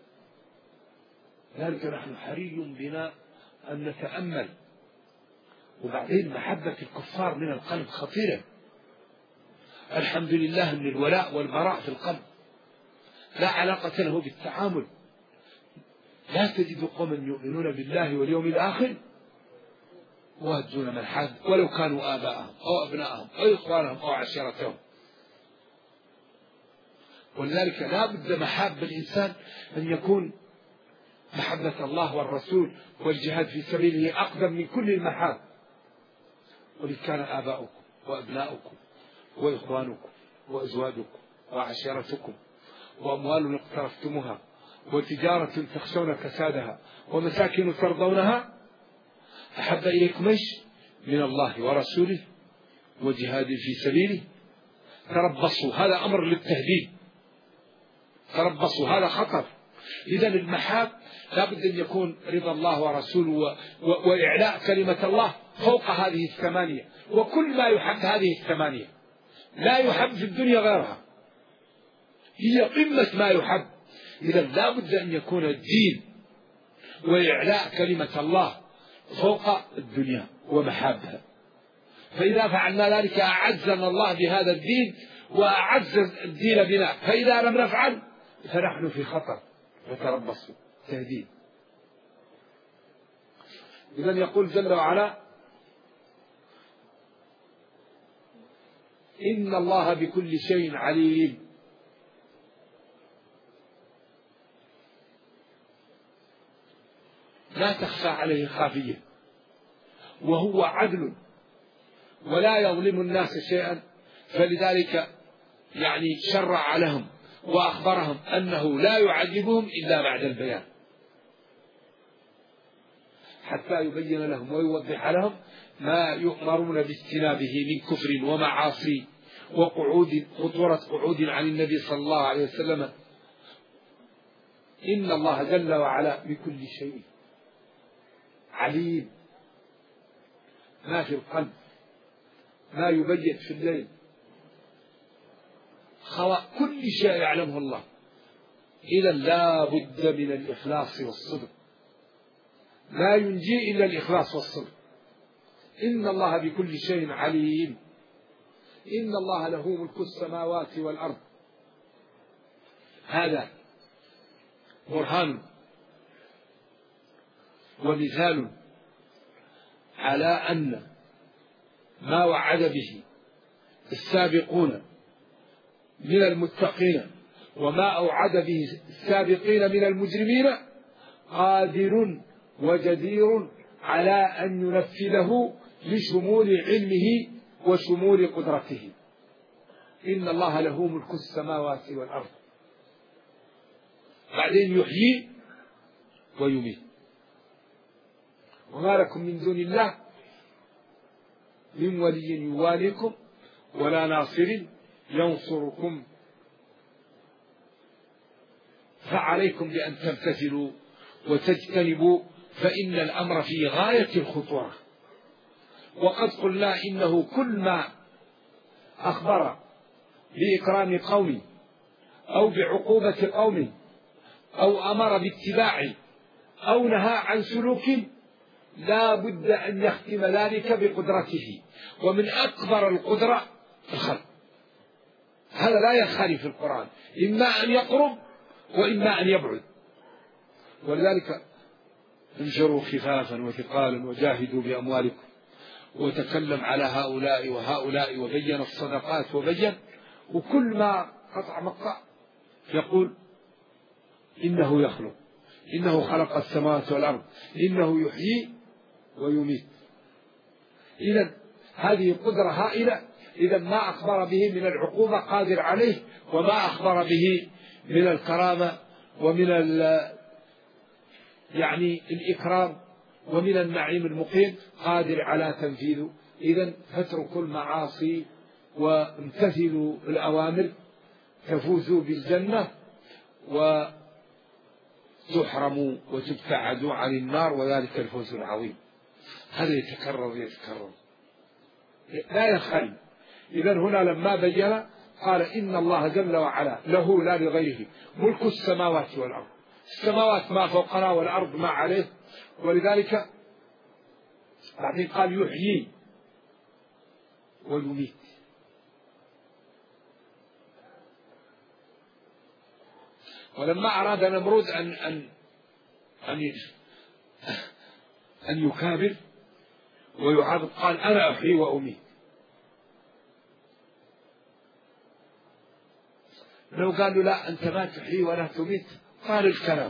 لذلك نحن حري بنا أن نتأمل. وبعدين محبة الكفار من القلب خطيرة. الحمد لله أن الولاء والبراء في القلب لا علاقة له بالتعامل. لا تجد قوما يؤمنون بالله واليوم الآخر ويهجون من حاد ولو كانوا آباءهم أو أبناءهم أو إخوانهم أو عشيرتهم. ولذلك لا بد محاب الإنسان أن يكون محبة الله والرسول والجهاد في سبيله أقدم من كل المحاب. وإن كان آباؤكم وأبناؤكم وإخوانكم وأزواجكم وعشيرتكم وأموال اقترفتموها وتجارة تخشون كسادها ومساكن ترضونها أحب إليكم إيش من الله ورسوله وجهاد في سبيله تربصوا. هذا أمر للتهديد، تربصوا، هذا خطر. إذن المحاب لابد أن يكون رضا الله ورسوله و... و... وإعلاء كلمة الله فوق هذه الثمانية. وكل ما يحب هذه الثمانية لا يحب في الدنيا غيرها، هي قمة ما يحب. إذن لابد أن يكون الدين وإعلاء كلمة الله فوق الدنيا ومحابها. فإذا فعلنا ذلك أعزنا الله بهذا الدين وأعز الدين بنا، فإذا لم نفعل فنحن في خطر وتربصوا تهديد. إذن يقول جل وعلا إن الله بكل شيء عليم. لا تخفى عليه خافية، وهو عدل ولا يظلم الناس شيئا، فلذلك يعني شرع لهم وأخبرهم أنه لا يعذبهم إلا بعد البيان، حتى يبين لهم ويوضح لهم ما يؤمرون باجتنابه من كفر ومعاصي وقعود خطورة قعود عن النبي صلى الله عليه وسلم. إن الله جل وعلا بكل شيء عليم، ما في القلب، ما يبين في الليل، خواء كل شيء يعلمه الله. إذا لا بد من الإخلاص والصدق، لا ينجي إلا الإخلاص والصدق. إن الله بكل شيء عليم. إن الله له ملك السماوات والأرض. هذا برهان ومثال على أن ما وعد به السابقون من المتقين وما أوعد به السابقين من المجرمين قادر وجدير على أن ينفذه لشمول علمه وشمول قدرته. إن الله له ملك السماوات والأرض. بعدين يحيي ويميت. وما لكم من دون الله من ولي يواليكم ولا ناصر ينصركم، فعليكم بأن تمتثلوا وتجتنبوا، فإن الأمر في غاية الخطورة. وقد قلنا إنه كل ما أخبر بإكرام قوم أو بعقوبة قوم أو أمر باتباع أو نهى عن سلوك لا بد أن يختم ذلك بقدرته، ومن أكبر القدرة الخلق. هذا لا يخالف القرآن، إما أن يقرب وإما أن يبعد. ولذلك انشروا خفافا وثقالا وجاهدوا بأموالكم، وتكلم على هؤلاء وهؤلاء وبين الصدقات وبين، وكل ما قطع مقطع يقول إنه يخلق، إنه خلق السماوات والأرض، إنه يحيي ويميت. إذن هذه قدرة هائلة. إذن ما أخبر به من العقوبة قادر عليه، وما أخبر به من الكرامة ومن يعني الإكرام ومن النعيم المقيم قادر على تنفيذه. إذن فاتركوا المعاصي وامتثلوا الأوامر تفوزوا بالجنة وتحرموا وتبتعدوا عن النار، وذلك الفوز العظيم. هذا يتكرر يتكرر لا يخل. إذن هنا لما بين قال إن الله جل وعلا له لا لغيره ملك السماوات والأرض. السماوات ما فوقنا والأرض ما عليه. ولذلك بعدين قال يحيي ويميت. ولما أراد نمرود أن أن أن أن يكابر ويعاقب قال أنا أحيي وأميت. لو قالوا لا أنت ما تحيي ولا تميت قال الكلام،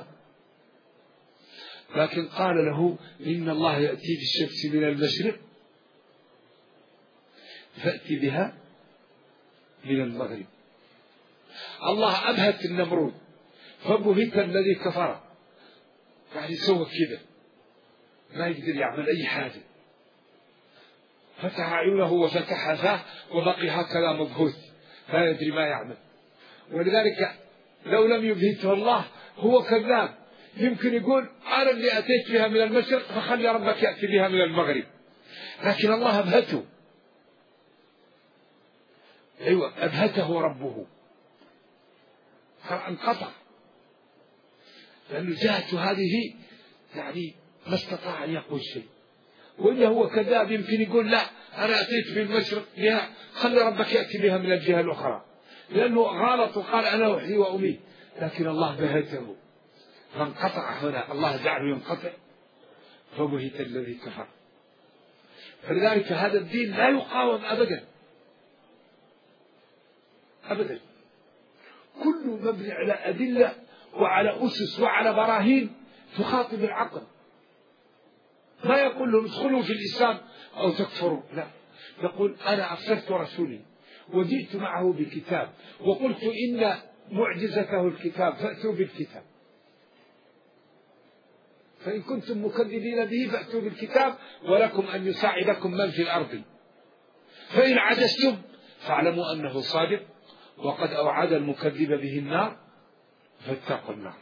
لكن قال له إن الله يأتي بالشمس من المشرق فأتي بها من المغرب. الله أبهت النمرود فبهت الذي كفر، يعني سوى كذا ما يقدر يعمل أي حاجة، فتح عيونه وفتح فاه وبقي هكذا مبهوت لا يدري ما يعمل. ولذلك لو لم يبهته الله هو كذاب، يمكن يقول أنا اللي أتيت بها من المشرق فخلي ربك يأتي بها من المغرب، لكن الله أبهته. أيوة أبهته ربه فانقطع، لأن جاءته هذه يعني ما استطاع أن يقول شيء. وإنه هو كذاب يمكن يقول لا أنا أتيت بالمشرق بها خلي ربك يأتي بها من الجهة الأخرى، لأنه غلط وقال أنا أحيي وأميت، لكن الله بهته فانقطع. هنا الله جعله ينقطع فبهت الذي كفر. فلذلك هذا الدين لا يقاوم أبدا أبدا، كله مبني على أدلة وعلى أسس وعلى براهين تخاطب العقل. ما يقول لهم ادخلوا في الإسلام أو تكفروا، لا، يقول أنا أرسلت رسولي وجئت معه بكتاب وقلت إن معجزته الكتاب فأتوا بالكتاب، فإن كنتم مكذبين به فأتوا بالكتاب ولكم أن يساعدكم من في الأرض، فإن عجزتم فاعلموا أنه صادق وقد أوعد المكذب به النار فاتقوا النار.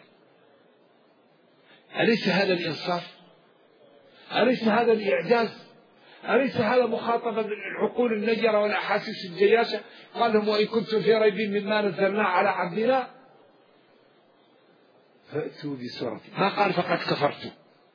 أليس هذا الإنصاف؟ أليس هذا الإعجاز؟ أليس هذا مخاطبة العقول النجرة والأحاسيس الجياشة؟ قال لهم وإن كنتم في ريب مما نزلنا على عبدنا فأتوا بسورة، ما قال فقد كفرتم،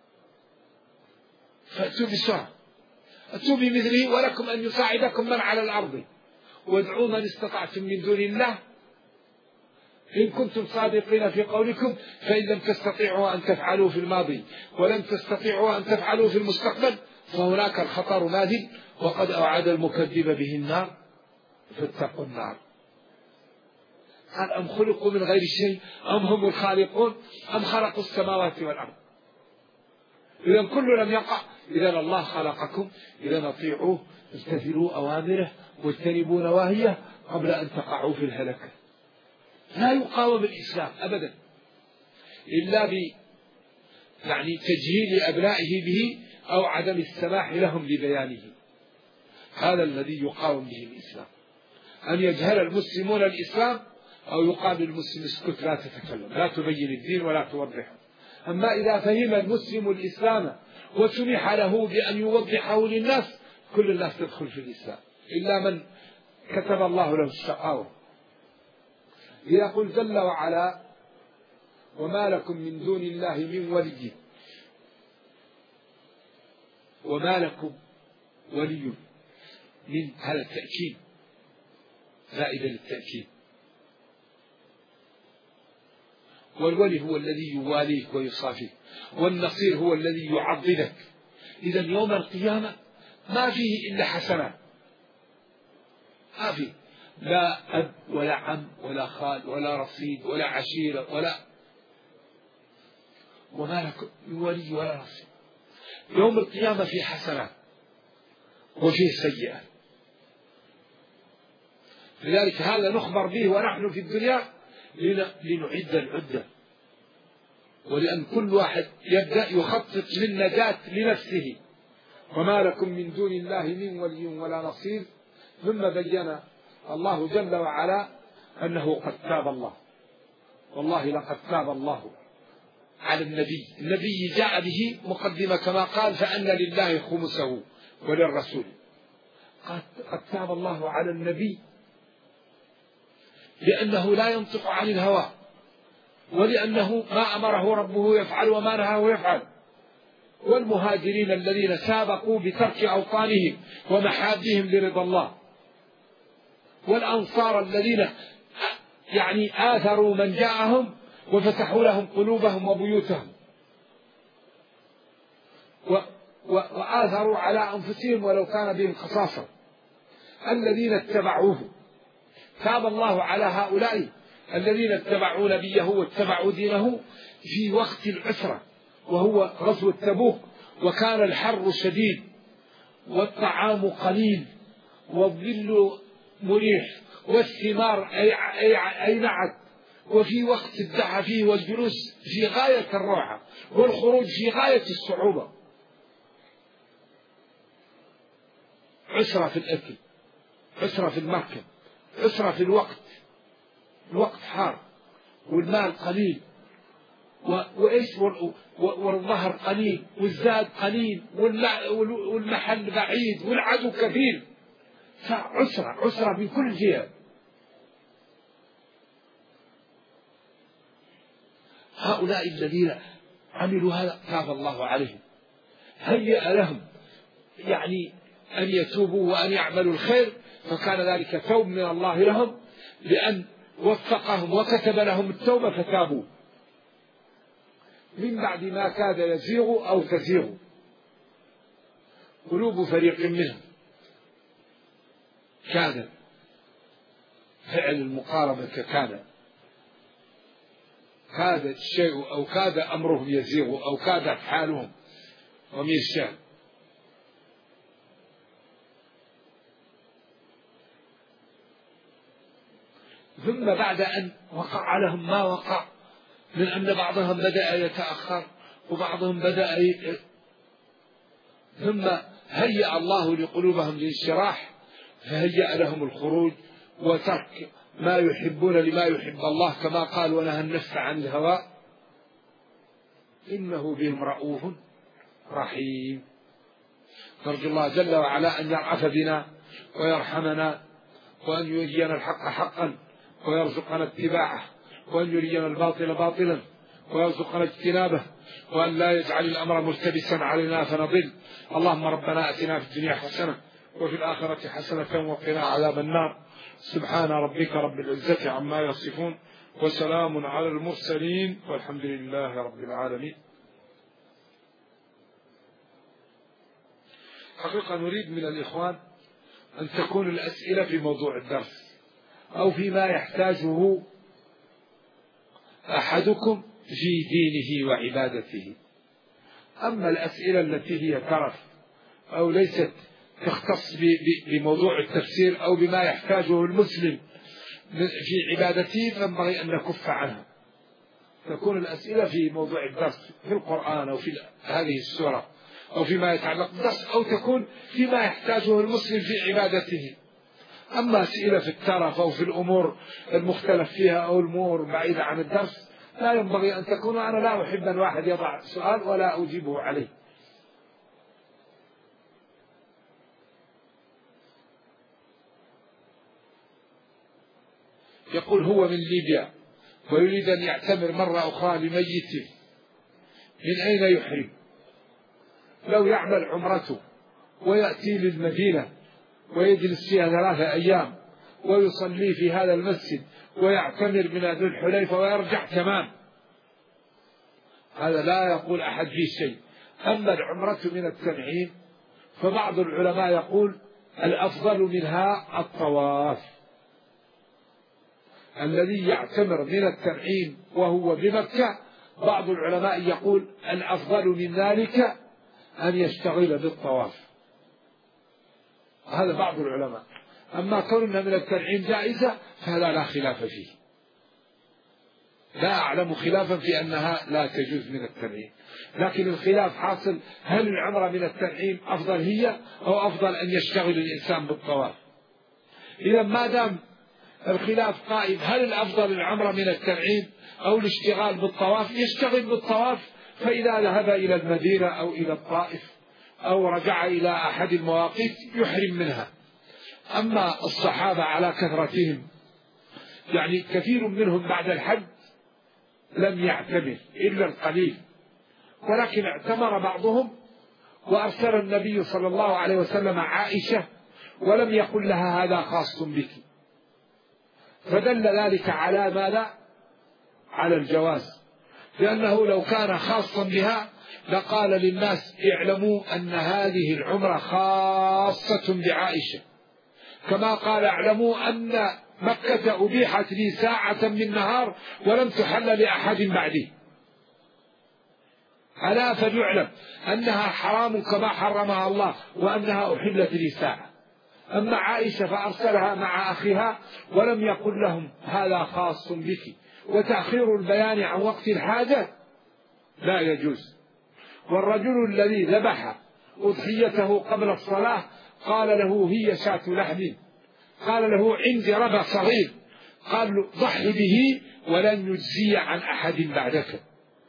فأتوا بسورة، أتوا بمثله ولكم أن يساعدكم من على الأرض وادعوا من استطعتم من دون الله إن كنتم صادقين في قولكم، فإن لم تستطيعوا أن تفعلوا في الماضي ولن تستطيعوا أن تفعلوا في المستقبل فهناك الخطر نازل وقد أوعد المكذب به النار فاتقوا النار. قال أم خلقوا من غير شيء أم هم الخالقون أم خلقوا السماوات والأرض. إذا كل لم يقع، إذا الله خلقكم، إذا أطيعوه امتثلوا أوامره واجتنبوا نواهيه قبل أن تقعوا في الهلكة. لا يقاوم الإسلام أبدا إلا ب يعني تجهيل أبنائه به أو عدم السماح لهم ببيانه. هذا الذي يقاوم به الإسلام، أن يجهل المسلمون الإسلام أو يقال للمسلم اسكت لا تتكلم لا تبين الدين ولا توضحه. أما إذا فهم المسلم الإسلام وسمح له بأن يوضحه للناس كل الناس تدخل في الإسلام إلا من كتب الله له الشقاوة. يقول جل وعلا وما لكم من دون الله من ولي وما لكم ولي من هذا التأكيد زائد للتأكيد، والولي هو الذي يواليك ويصافيك والنصير هو الذي يعضدك. إذا يوم القيامة ما فيه إلا حسنات، ما فيه لا أب ولا عم ولا خال ولا رصيد ولا عشيرة ولا وما لك من ولي ولا نصير. يوم القيامة فيه حسنات وفيه سيئات، لذلك هذا نخبر به ونحن في الدنيا لنعد العدة، ولأن كل واحد يبدأ يخطط للنجاة لنفسه. وما لكم من دون الله من ولي ولا نصير. ثم بين الله جل وعلا أنه قد تاب الله، والله لقد تاب الله على النبي. النبي جاء به مقدمة كما قال فأن لله خمسه وللرسول. قد تاب الله على النبي لأنه لا ينطق عن الهوى، ولأنه ما أمره ربه يفعل وما نهاه يفعل. والمهاجرين الذين سابقوا بترك أوطانهم ومحابهم لرضا الله، والأنصار الذين يعني آثروا من جاءهم وفتحوا لهم قلوبهم وبيوتهم وآثروا على أنفسهم ولو كان بهم خصاصة، الذين اتبعوه. تاب الله على هؤلاء الذين اتبعوا نبيه واتبعوا دينه في وقت العسرة وهو غزوة تبوك، وكان الحر شديد والطعام قليل والظل مريح والثمار أي نعت، وفي وقت الدعاء فيه والجلوس في غاية الروعة والخروج في غاية الصعوبة. عسرة في الأكل، عسرة في المركب، عسرة في الوقت، الوقت حار والمال قليل وإيش والظهر قليل والزاد قليل والمحل بعيد والعدو كثير، فعسرة عسرة من كل جهة. هؤلاء الذين عملوا هذا تاب الله عليهم، هيأ لهم يعني أن يتوبوا وأن يعملوا الخير، فكان ذلك توب من الله لهم لأن وفقهم وكتب لهم التوبة فتابوا من بعد ما كاد يزيغ أو تزيغ قلوب فريق منهم. كاد فعل المقاربة ككاد، كاد الشيء أو كاد أمرهم يزيغ أو كادت حالهم ومن الشأن. ثم بعد أن وقع لهم ما وقع من أن بعضهم بدأ يتأخر وبعضهم بدأ ي... ثم هيأ الله لقلوبهم للانشراح فهيأ لهم الخروج وترك ما يحبون لما يحب الله، كما قال ونهى النفس عن الهوى إنه بهم رؤوف رحيم. نرجو الله جل وعلا أن يرأف بنا ويرحمنا وأن يرينا الحق حقا ويرزقنا اتباعه، وأن يرينا الباطل باطلا ويرزقنا اجتنابه، وأن لا يجعل الأمر ملتبسا علينا فنضل. اللهم ربنا أتنا في الدنيا حسنة وفي الآخرة حسنة وقنا عذاب النار. سبحان ربك رب العزة عما يصفون وسلام على المرسلين والحمد لله رب العالمين. حقيقة نريد من الإخوان أن تكون الأسئلة في موضوع الدرس أو فيما يحتاجه أحدكم في دينه وعبادته. أما الأسئلة التي هي ترف أو ليست تختص بموضوع التفسير أو بما يحتاجه المسلم في عبادته فينبغي أن نكف عنها. تكون الأسئلة في موضوع الدرس في القرآن أو في هذه السورة أو فيما يتعلق بالدرس، أو تكون فيما يحتاجه المسلم في عبادته. أما أسئلة في الترف أو في الأمور المختلف فيها أو الأمور بعيدة عن الدرس لا ينبغي أن تكون. أنا لا أحب أن واحد يضع سؤال ولا أجيبه عليه. يقول هو من ليبيا ويريد أن يعتمر مرة أخرى لميته، من أين يحرم؟ لو يعمل عمرته ويأتي للمدينة ويجلس فيها ثلاثة أيام ويصلي في هذا المسجد ويعتمر من ذو الحليفة ويرجع تمام، هذا لا يقول أحد فيه شيء. أما العمرة من التنعيم فبعض العلماء يقول الأفضل منها الطواف. الذي يعتمر من التنعيم وهو بمكة بعض العلماء يقول الأفضل من ذلك أن يشتغل بالطواف، هذا بعض العلماء. أما كوننا من التنعيم جائزة فهذا لا خلاف فيه، لا أعلم خلافا في أنها لا تجوز من التنعيم، لكن الخلاف حاصل هل العمرة من التنعيم أفضل هي أو أفضل أن يشتغل الإنسان بالطواف. إذا ما دام الخلاف قائم هل الأفضل العمرة من التنعيم أو الاشتغال بالطواف، يشتغل بالطواف، فإذا ذهب إلى المدينة أو إلى الطائف أو رجع إلى أحد المواقيت يحرم منها. أما الصحابة على كثرتهم يعني كثير منهم بعد الحج لم يعتمر إلا القليل، ولكن اعتمر بعضهم وأرسل النبي صلى الله عليه وسلم عائشة ولم يقل لها هذا خاص بك، فدل ذلك على ماذا؟ على الجواز، لأنه لو كان خاصا بها لقال للناس اعلموا أن هذه العمرة خاصة بعائشة، كما قال اعلموا أن مكة أبيحت لي ساعة من نهار ولم تحل لأحد بعدي. ألا فليعلم أنها حرام كما حرمها الله وأنها أحلت لي ساعة. أما عائشة فأرسلها مع أخيها ولم يقل لهم هذا خاص بك، وتأخير البيان عن وقت الحاجة لا يجوز. والرجل الذي ذبح أضحيته قبل الصلاة قال له هي شاة لحم، قال له عندي ربع صغير، قال له ضحي به ولن يجزي عن أحد بعدك،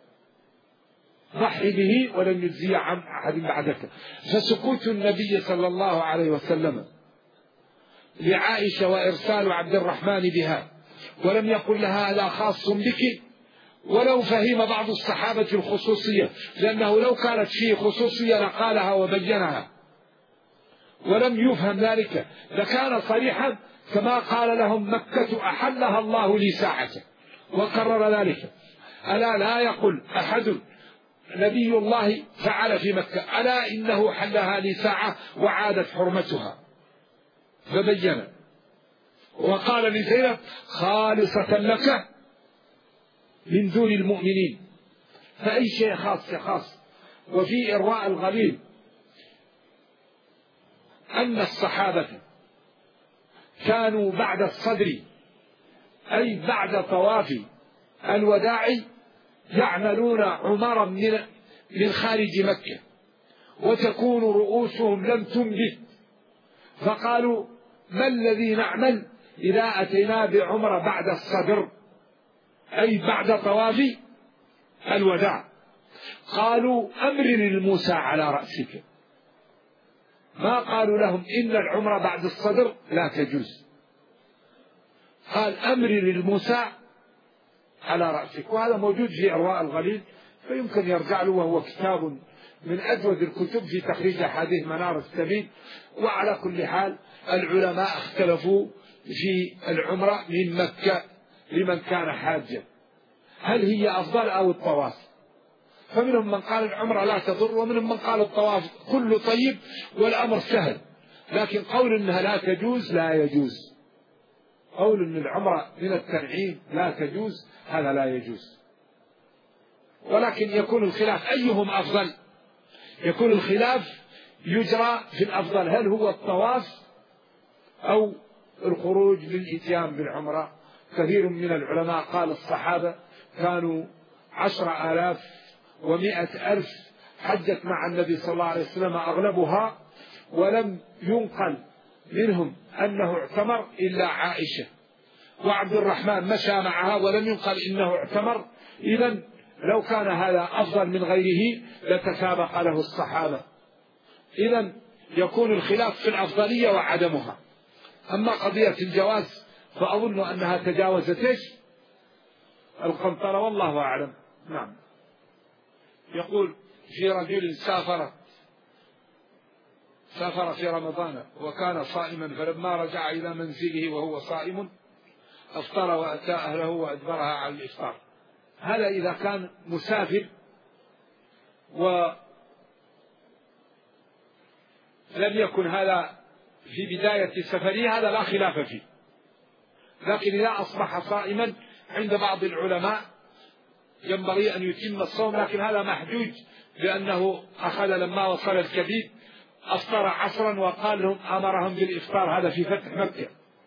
ضحي به ولن يجزي عن أحد بعدك. فسكوت النبي صلى الله عليه وسلم لعائشة وإرسال عبد الرحمن بها ولم يقل لها هذا خاص بك، ولو فهم بعض الصحابة الخصوصية، لأنه لو كانت فيه خصوصية لقالها وبينها، ولم يفهم ذلك لكان صريحا كما قال لهم مكة أحلها الله لي ساعة وكرر ذلك. ألا لا يقول أحد نبي الله فعل في مكة ألا إنه حلها لي ساعة وعادت حرمتها، فبين وقال لزينب خالصة لك من دون المؤمنين. فأي شيء خاص خاص. وفي إرواء الغليل أن الصحابة كانوا بعد الصدر أي بعد طواف الوداع يعملون عمرا من من خارج مكة، وتكون رؤوسهم لم تنبت، فقالوا ما الذي نعمل إذا أتينا بعمرة بعد الصدر أي بعد طواف الوداع؟ قالوا أمرر الموسى على رأسك، ما قالوا لهم إن العمرة بعد الصدر لا تجوز، قال أمرر الموسى على رأسك. وهذا موجود في إرواء الغليل، فيمكن يرجع له، وهو كتاب من أجود الكتب في تخريج أحاديث منار السبيل. وعلى كل حال العلماء اختلفوا في العمرة من مكة لمن كان حاجا، هل هي أفضل أو الطواف؟ فمنهم من قال العمرة لا تضر، ومنهم من قال الطواف كله طيب والأمر سهل. لكن قول إنها لا تجوز لا يجوز، قول إن العمرة من التنعيم لا تجوز هذا لا يجوز. ولكن يكون الخلاف أيهم أفضل، يكون الخلاف يجرى في الأفضل، هل هو الطواف أو الخروج للإتيان بالعمرة. كثير من العلماء قال الصحابة كانوا عشر آلاف ومائة ألف حجت مع النبي صلى الله عليه وسلم أغلبها، ولم ينقل منهم أنه اعتمر إلا عائشة، وعبد الرحمن مشى معها ولم ينقل إنه اعتمر. إذن لو كان هذا أفضل من غيره لتسابق له الصحابة. إذن يكون الخلاف في الأفضلية وعدمها. أما قضية الجواز فأظن أنها تجاوزت إيش القنطرة، والله أعلم. نعم. يقول في رجل سافر سافر في رمضان وكان صائما، فلما رجع إلى منزله وهو صائم أفطر وأتى أهله وأجبرها على الإفطار. هذا إذا كان مسافر ولم يكن هذا في بداية سفره هذا لا خلاف فيه. لكن إذا أصبح صائما عند بعض العلماء ينبغي أن يتم الصوم، لكن هذا محجوج لأنه أخذ لما وصل الكبيد أفطر عصرا وقال لهم أمرهم بالإفطار، هذا في فتح مكة.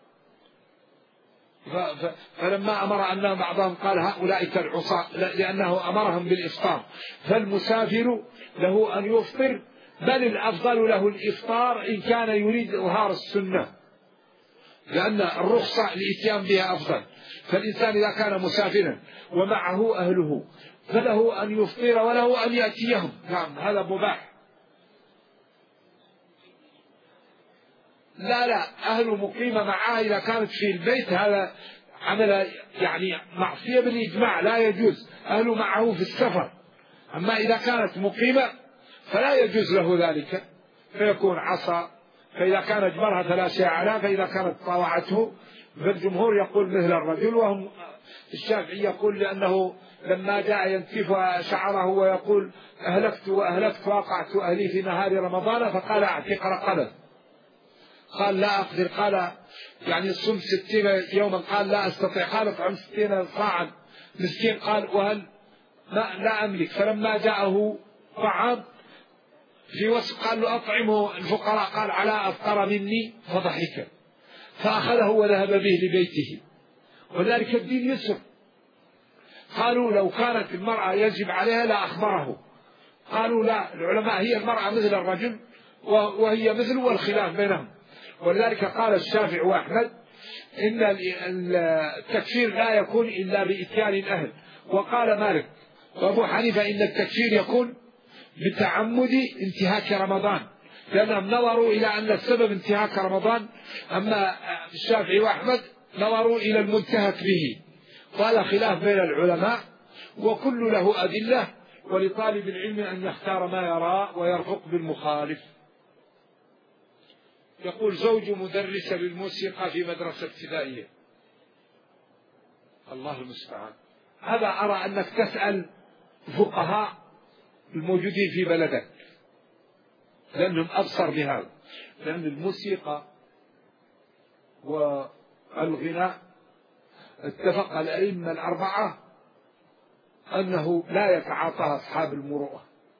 فلما أمر أن بعضهم قال هؤلاء كالعصاة لأنه أمرهم بالإفطار. فالمسافر له أن يفطر، بل الأفضل له الإفطار إن كان يريد إظهار السنة، لأن الرخصة الإتيان بها أفضل. فالإنسان إذا كان مسافرا ومعه أهله فله أن يفطر وله أن يأتيهم، نعم هذا مباح. لا لا أهله مقيمة معاه إذا كانت في البيت هذا عمل يعني معصية بالإجماع لا يجوز، أهله معه في السفر. أما إذا كانت مقيمة فلا يجوز له ذلك، فيكون عصى. فإذا كان أجبرها فلا شيء عليها، فإذا كانت طاوعته فالجمهور يقول مثل الرجل. وهم الشافعي يقول لأنه لما جاء ينتف شعره ويقول أهلكت وأهلكت وقعت أهلي في نهار رمضان فقال اعتق رقبة، قال لا أقدر. قال يعني صم ستين يوما. قال لا أستطيع. قال اطعم ستين صاعا مسكين. قال وهل ما لا أملك. فلما جاءه طعام في وصف قال له أطعمه الفقراء. قال على أفطر مني. فضحك فأخذه وذهب به لبيته. وذلك الدين يسر. قالوا لو كانت المرأة يجب عليها لا أخبره. قالوا لا، العلماء هي المرأة مثل الرجل وهي مثل، والخلاف بينهم. ولذلك قال الشافعي وأحمد إن التكفير لا يكون إلا بإتيان الأهل. وقال مالك وأبو حنيفة إن التكفير يكون بتعمد انتهاك رمضان، لأنهم نظروا إلى أن السبب انتهاك رمضان. أما الشافعي وأحمد نظروا إلى المنتهك به. وهذا خلاف بين العلماء وكل له أدلة، ولطالب العلم أن يختار ما يرى ويرفق بالمخالف. يقول زوج مدرسة للموسيقى في مدرسة ابتدائية. الله المستعان. هذا أرى أنك تسأل فقهاء الموجودين في بلدك لأنهم أبصر بهذا، لأن الموسيقى والغناء اتفق الأئمة الأربعة أنه لا يتعاطى أصحاب المروءة.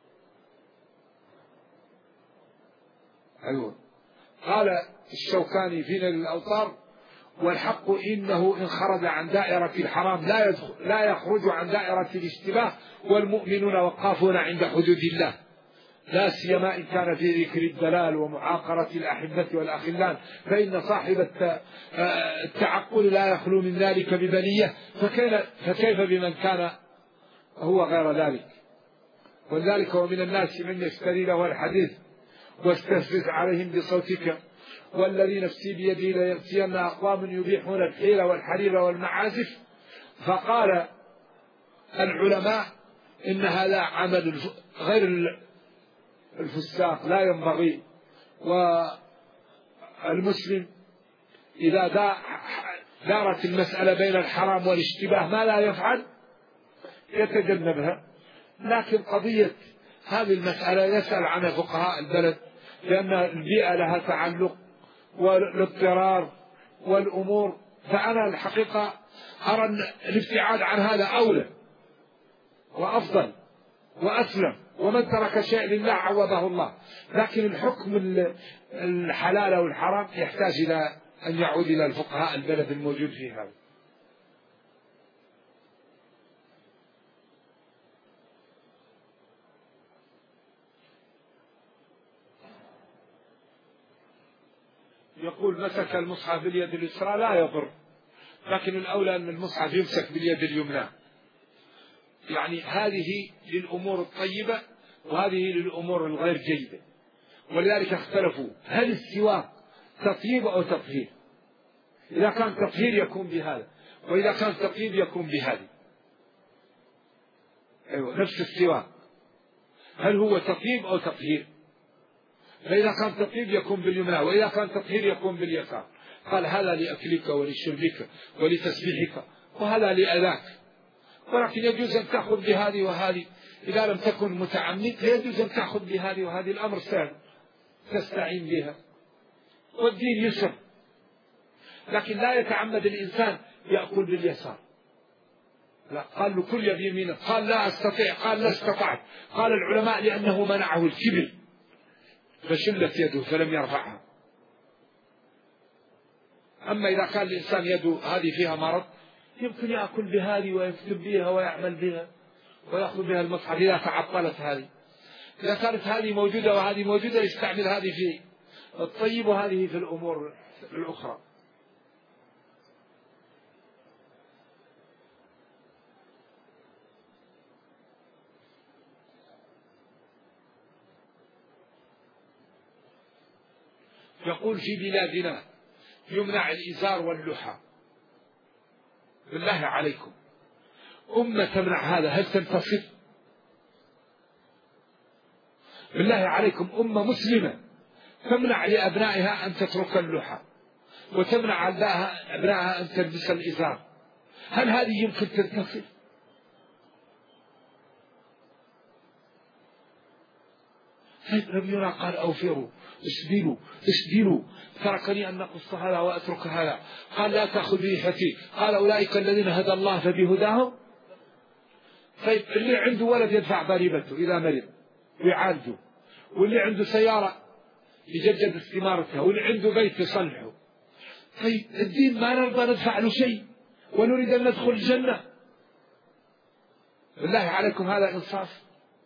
أيوة. قال الشوكاني في نيل الأوطار والحق إنه إن خرج عن دائرة الحرام لا لا يخرج عن دائرة الاشتباه، والمؤمنون وقافون عند حدود الله، لا سيما إن كان في ذكر الدلال ومعاقرة الأحبة والأخلان، فإن صاحب التعقل لا يخلو من ذلك ببلية، فكيف بمن كان هو غير ذلك. ولذلك ومن الناس من يشتري له الحديث واستفزز عليهم بصوتك والذي نفسي بيده ليأتين أقوام يبيحون الحيل والحرير والمعازف. فقال العلماء إن هذا عمل غير الفساق لا ينبغي. والمسلم إذا دارت المسألة بين الحرام والاشتباه ما لا يفعل يتجنبها. لكن قضية هذه المسألة يسأل عنها فقهاء البلد، لأن البيئة لها تعلق والاضطرار والأمور. فأنا الحقيقة أرى أن الابتعاد عن هذا أولى وأفضل وأسلم، ومن ترك شيء لله عوضه الله. لكن الحكم الحلال أو الحرام يحتاج إلى أن يعود إلى الفقهاء البلد الموجود في هذا. يقول مسك المصحف باليد اليسرى لا يضر، لكن الأولى أن المصحف يمسك باليد اليمنى. يعني هذه للأمور الطيبة وهذه للأمور الغير جيدة. ولذلك اختلفوا هل السواك تطيب أو تطهير. إذا كان تطهير يكون بهذا، وإذا كان تطيب يكون بهذه. أيوة نفس السواك هل هو تطيب أو تطهير. فإذا كان تطيب يكون باليمنى، وإذا كان تطهير يكون باليسار. قال هذا لأكلك ولشربك ولتسبيحك، وهذا لأذاك. ولكن يجوز أن تأخذ بهذه وهذه. إذا لم تكن متعمد يجوز أن تأخذ بهذه وهذه. الأمر سهل تستعين بها، والدين يسر. لكن لا يتعمد الإنسان يأكل باليسار. لا، قال له كل يد يمينك. قال لا أستطيع. قال لا استطعت. قال العلماء لأنه منعه الكبر فشلت يده فلم يرفعها. أما إذا كان الإنسان يده هذه فيها مرض يمكن يأكل بهذه ويكتب بها ويعمل بها ويأخذ بها المصحف إذا تعطلت هذه. إذا كانت هذه موجودة وهذه موجودة يستعمل هذه في الطيب وهذه في الأمور الأخرى. يقول في بلادنا يمنع الإزار واللحى. بالله عليكم أمة تمنع هذا هل تنتصر؟ بالله عليكم أمة مسلمة تمنع لأبنائها أن تترك اللحى وتمنع أبنائها أن تلبس الإزار، هل هذه يمكن تنتصر؟ نبينا قال أوفروا اسدلوا اسدلوا تركني أن نقص هذا وأترك هذا. قال لا تأخذ بريحتي. قال أولئك الذين هدى الله فبهداهم. طيب اللي عنده ولد يدفع ضريبته إذا مرض ويعالجه، واللي عنده سيارة يجدد استمارتها، واللي عنده بيت يصلحه. طيب الدين ما نرضى ندفع له شيء ونريد أن ندخل الجنة؟ بالله عليكم هذا إنصاف؟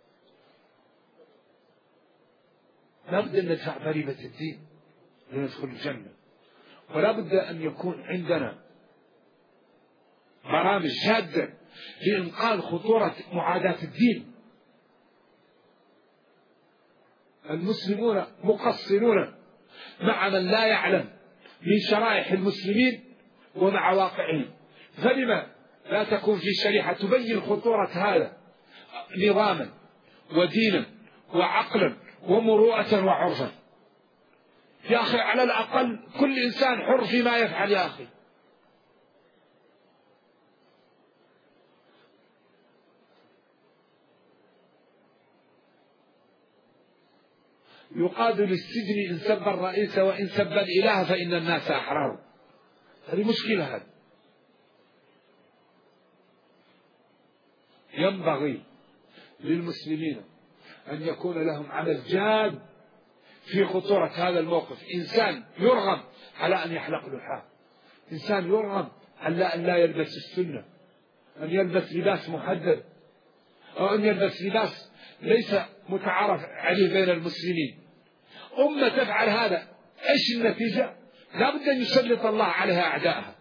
لا بد أن ندفع ضريبة الدين لندخل الجنة، ولا بد أن يكون عندنا برامج جادة لإنقاذ خطورة معاداة الدين. المسلمون مقصرون مع من لا يعلم من شرائح المسلمين ومع واقعهم، فلما لا تكون في شريحة تبين خطورة هذا نظاما ودينا وعقلا ومروءة وعرفا؟ يا أخي على الأقل كل إنسان حر فيما يفعل. يا أخي يقاد للسجن إن سب الرئيس وإن سب الإله فإن الناس أحرار. هذه مشكلة. هذه ينبغي للمسلمين أن يكون لهم عمل جاد في خطورة هذا الموقف. إنسان يرغم على أن يحلق لحاه، إنسان يرغم على أن لا يلبس السنة، أن يلبس لباس محدد، أو أن يلبس لباس ليس متعارف عليه بين المسلمين. أمة تفعل هذا، إيش النتيجة؟ لا بد أن يسلط الله عليها أعداءها،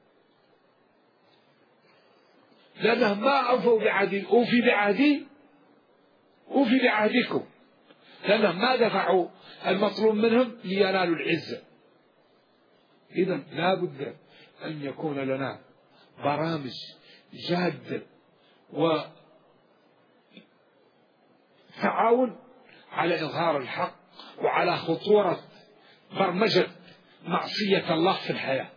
لأنهم ما أوفوا بعهدي أوفي بعهدي أوفي بعهدكم، لأنهم ما دفعوا المطلوب منهم لينالوا العزة. إذن لا بد أن يكون لنا برامج جادة وتعاون على إظهار الحق وعلى خطورة برمجة معصية الله في الحياة.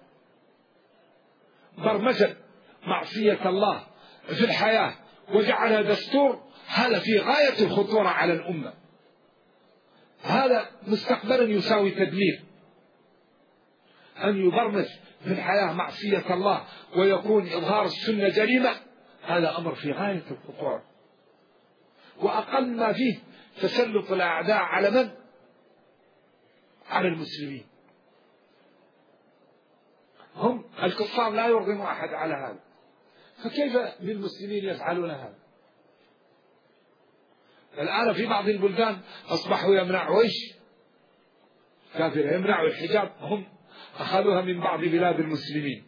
برمجة معصية الله في الحياة وجعلها دستور، هذا في غاية الخطورة على الأمة. هذا مستقبلا يساوي تدمير. أن يبرمج في الحياة معصية الله ويكون إظهار السنة جريمة، هذا أمر في غاية الخطورة، وأقل ما فيه تسلط الأعداء على من؟ على المسلمين. هم الكفار لا يرغم أحد على هذا، فكيف بالمسلمين يفعلون هذا؟ الآن في بعض البلدان أصبحوا يمنعوا إيش؟ كافر يمنعوا الحجاب، هم أخذوها من بعض بلاد المسلمين،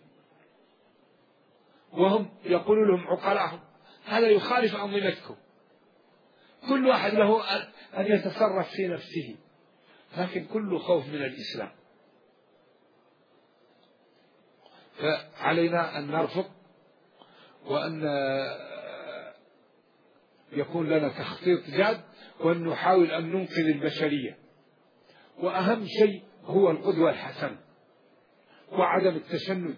وهم يقولوا لهم عقلاءهم هذا يخالف أنظمتكم، كل واحد له أن يتصرف في نفسه، لكن كله خوف من الإسلام. فعلينا أن نرفض وأن يكون لنا تخطيط جاد، وأن نحاول أن ننقذ البشرية. وأهم شيء هو القدوة الحسنة وعدم التشنج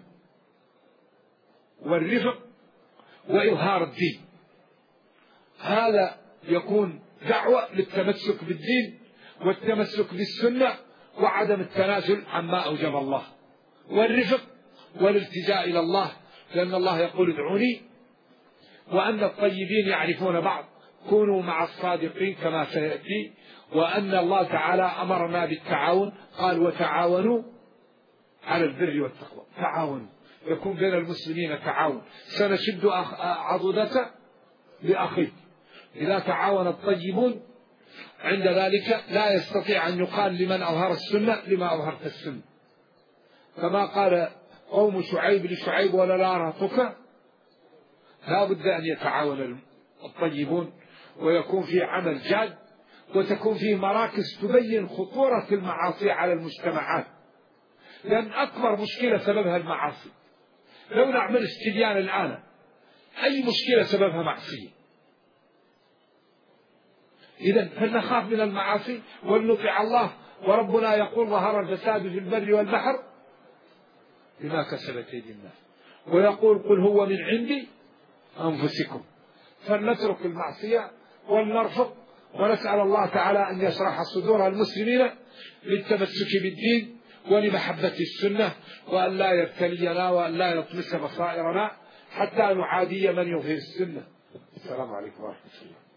والرفق وإظهار الدين. هذا يكون دعوة للتمسك بالدين والتمسك بالسنة وعدم التنازل عما أوجب الله، والرفق والالتجاء إلى الله، لأن الله يقول ادعوني، وأن الطيبين يعرفون بعض، كونوا مع الصادقين كما سيأتي، وأن الله تعالى أمرنا بالتعاون، قال وتعاونوا على البر والتقوى. تعاونوا، يكون بين المسلمين تعاون. سنشد عضدك لأخيك. إذا تعاون الطيبون عند ذلك لا يستطيع أن يقال لمن أظهر السنة لما أظهرت السنة، كما قال قوم شعيب لشعيب ولا لا رهطك. لا بد أن يتعاون الطيبون ويكون في عمل جاد، وتكون فيه مراكز تبين خطورة المعاصي على المجتمعات، لأن أكبر مشكلة سببها المعاصي. لو نعمل استبيان الآن أي مشكلة سببها معصية. إذن فلنخاف من المعاصي ولنطيع الله، وربنا يقول ظهر الفساد في البر والبحر بما كسبت أيدي الناس، ويقول قل هو من عندي أنفسكم. فلنترك المعصية ولنرفق ونسأل الله تعالى أن يشرح صدور المسلمين للتمسك بالدين ولمحبة السنة، وأن لا يبتلينا وأن لا يطمس بصائرنا حتى نعادي من يظهر السنة. السلام عليكم ورحمة الله.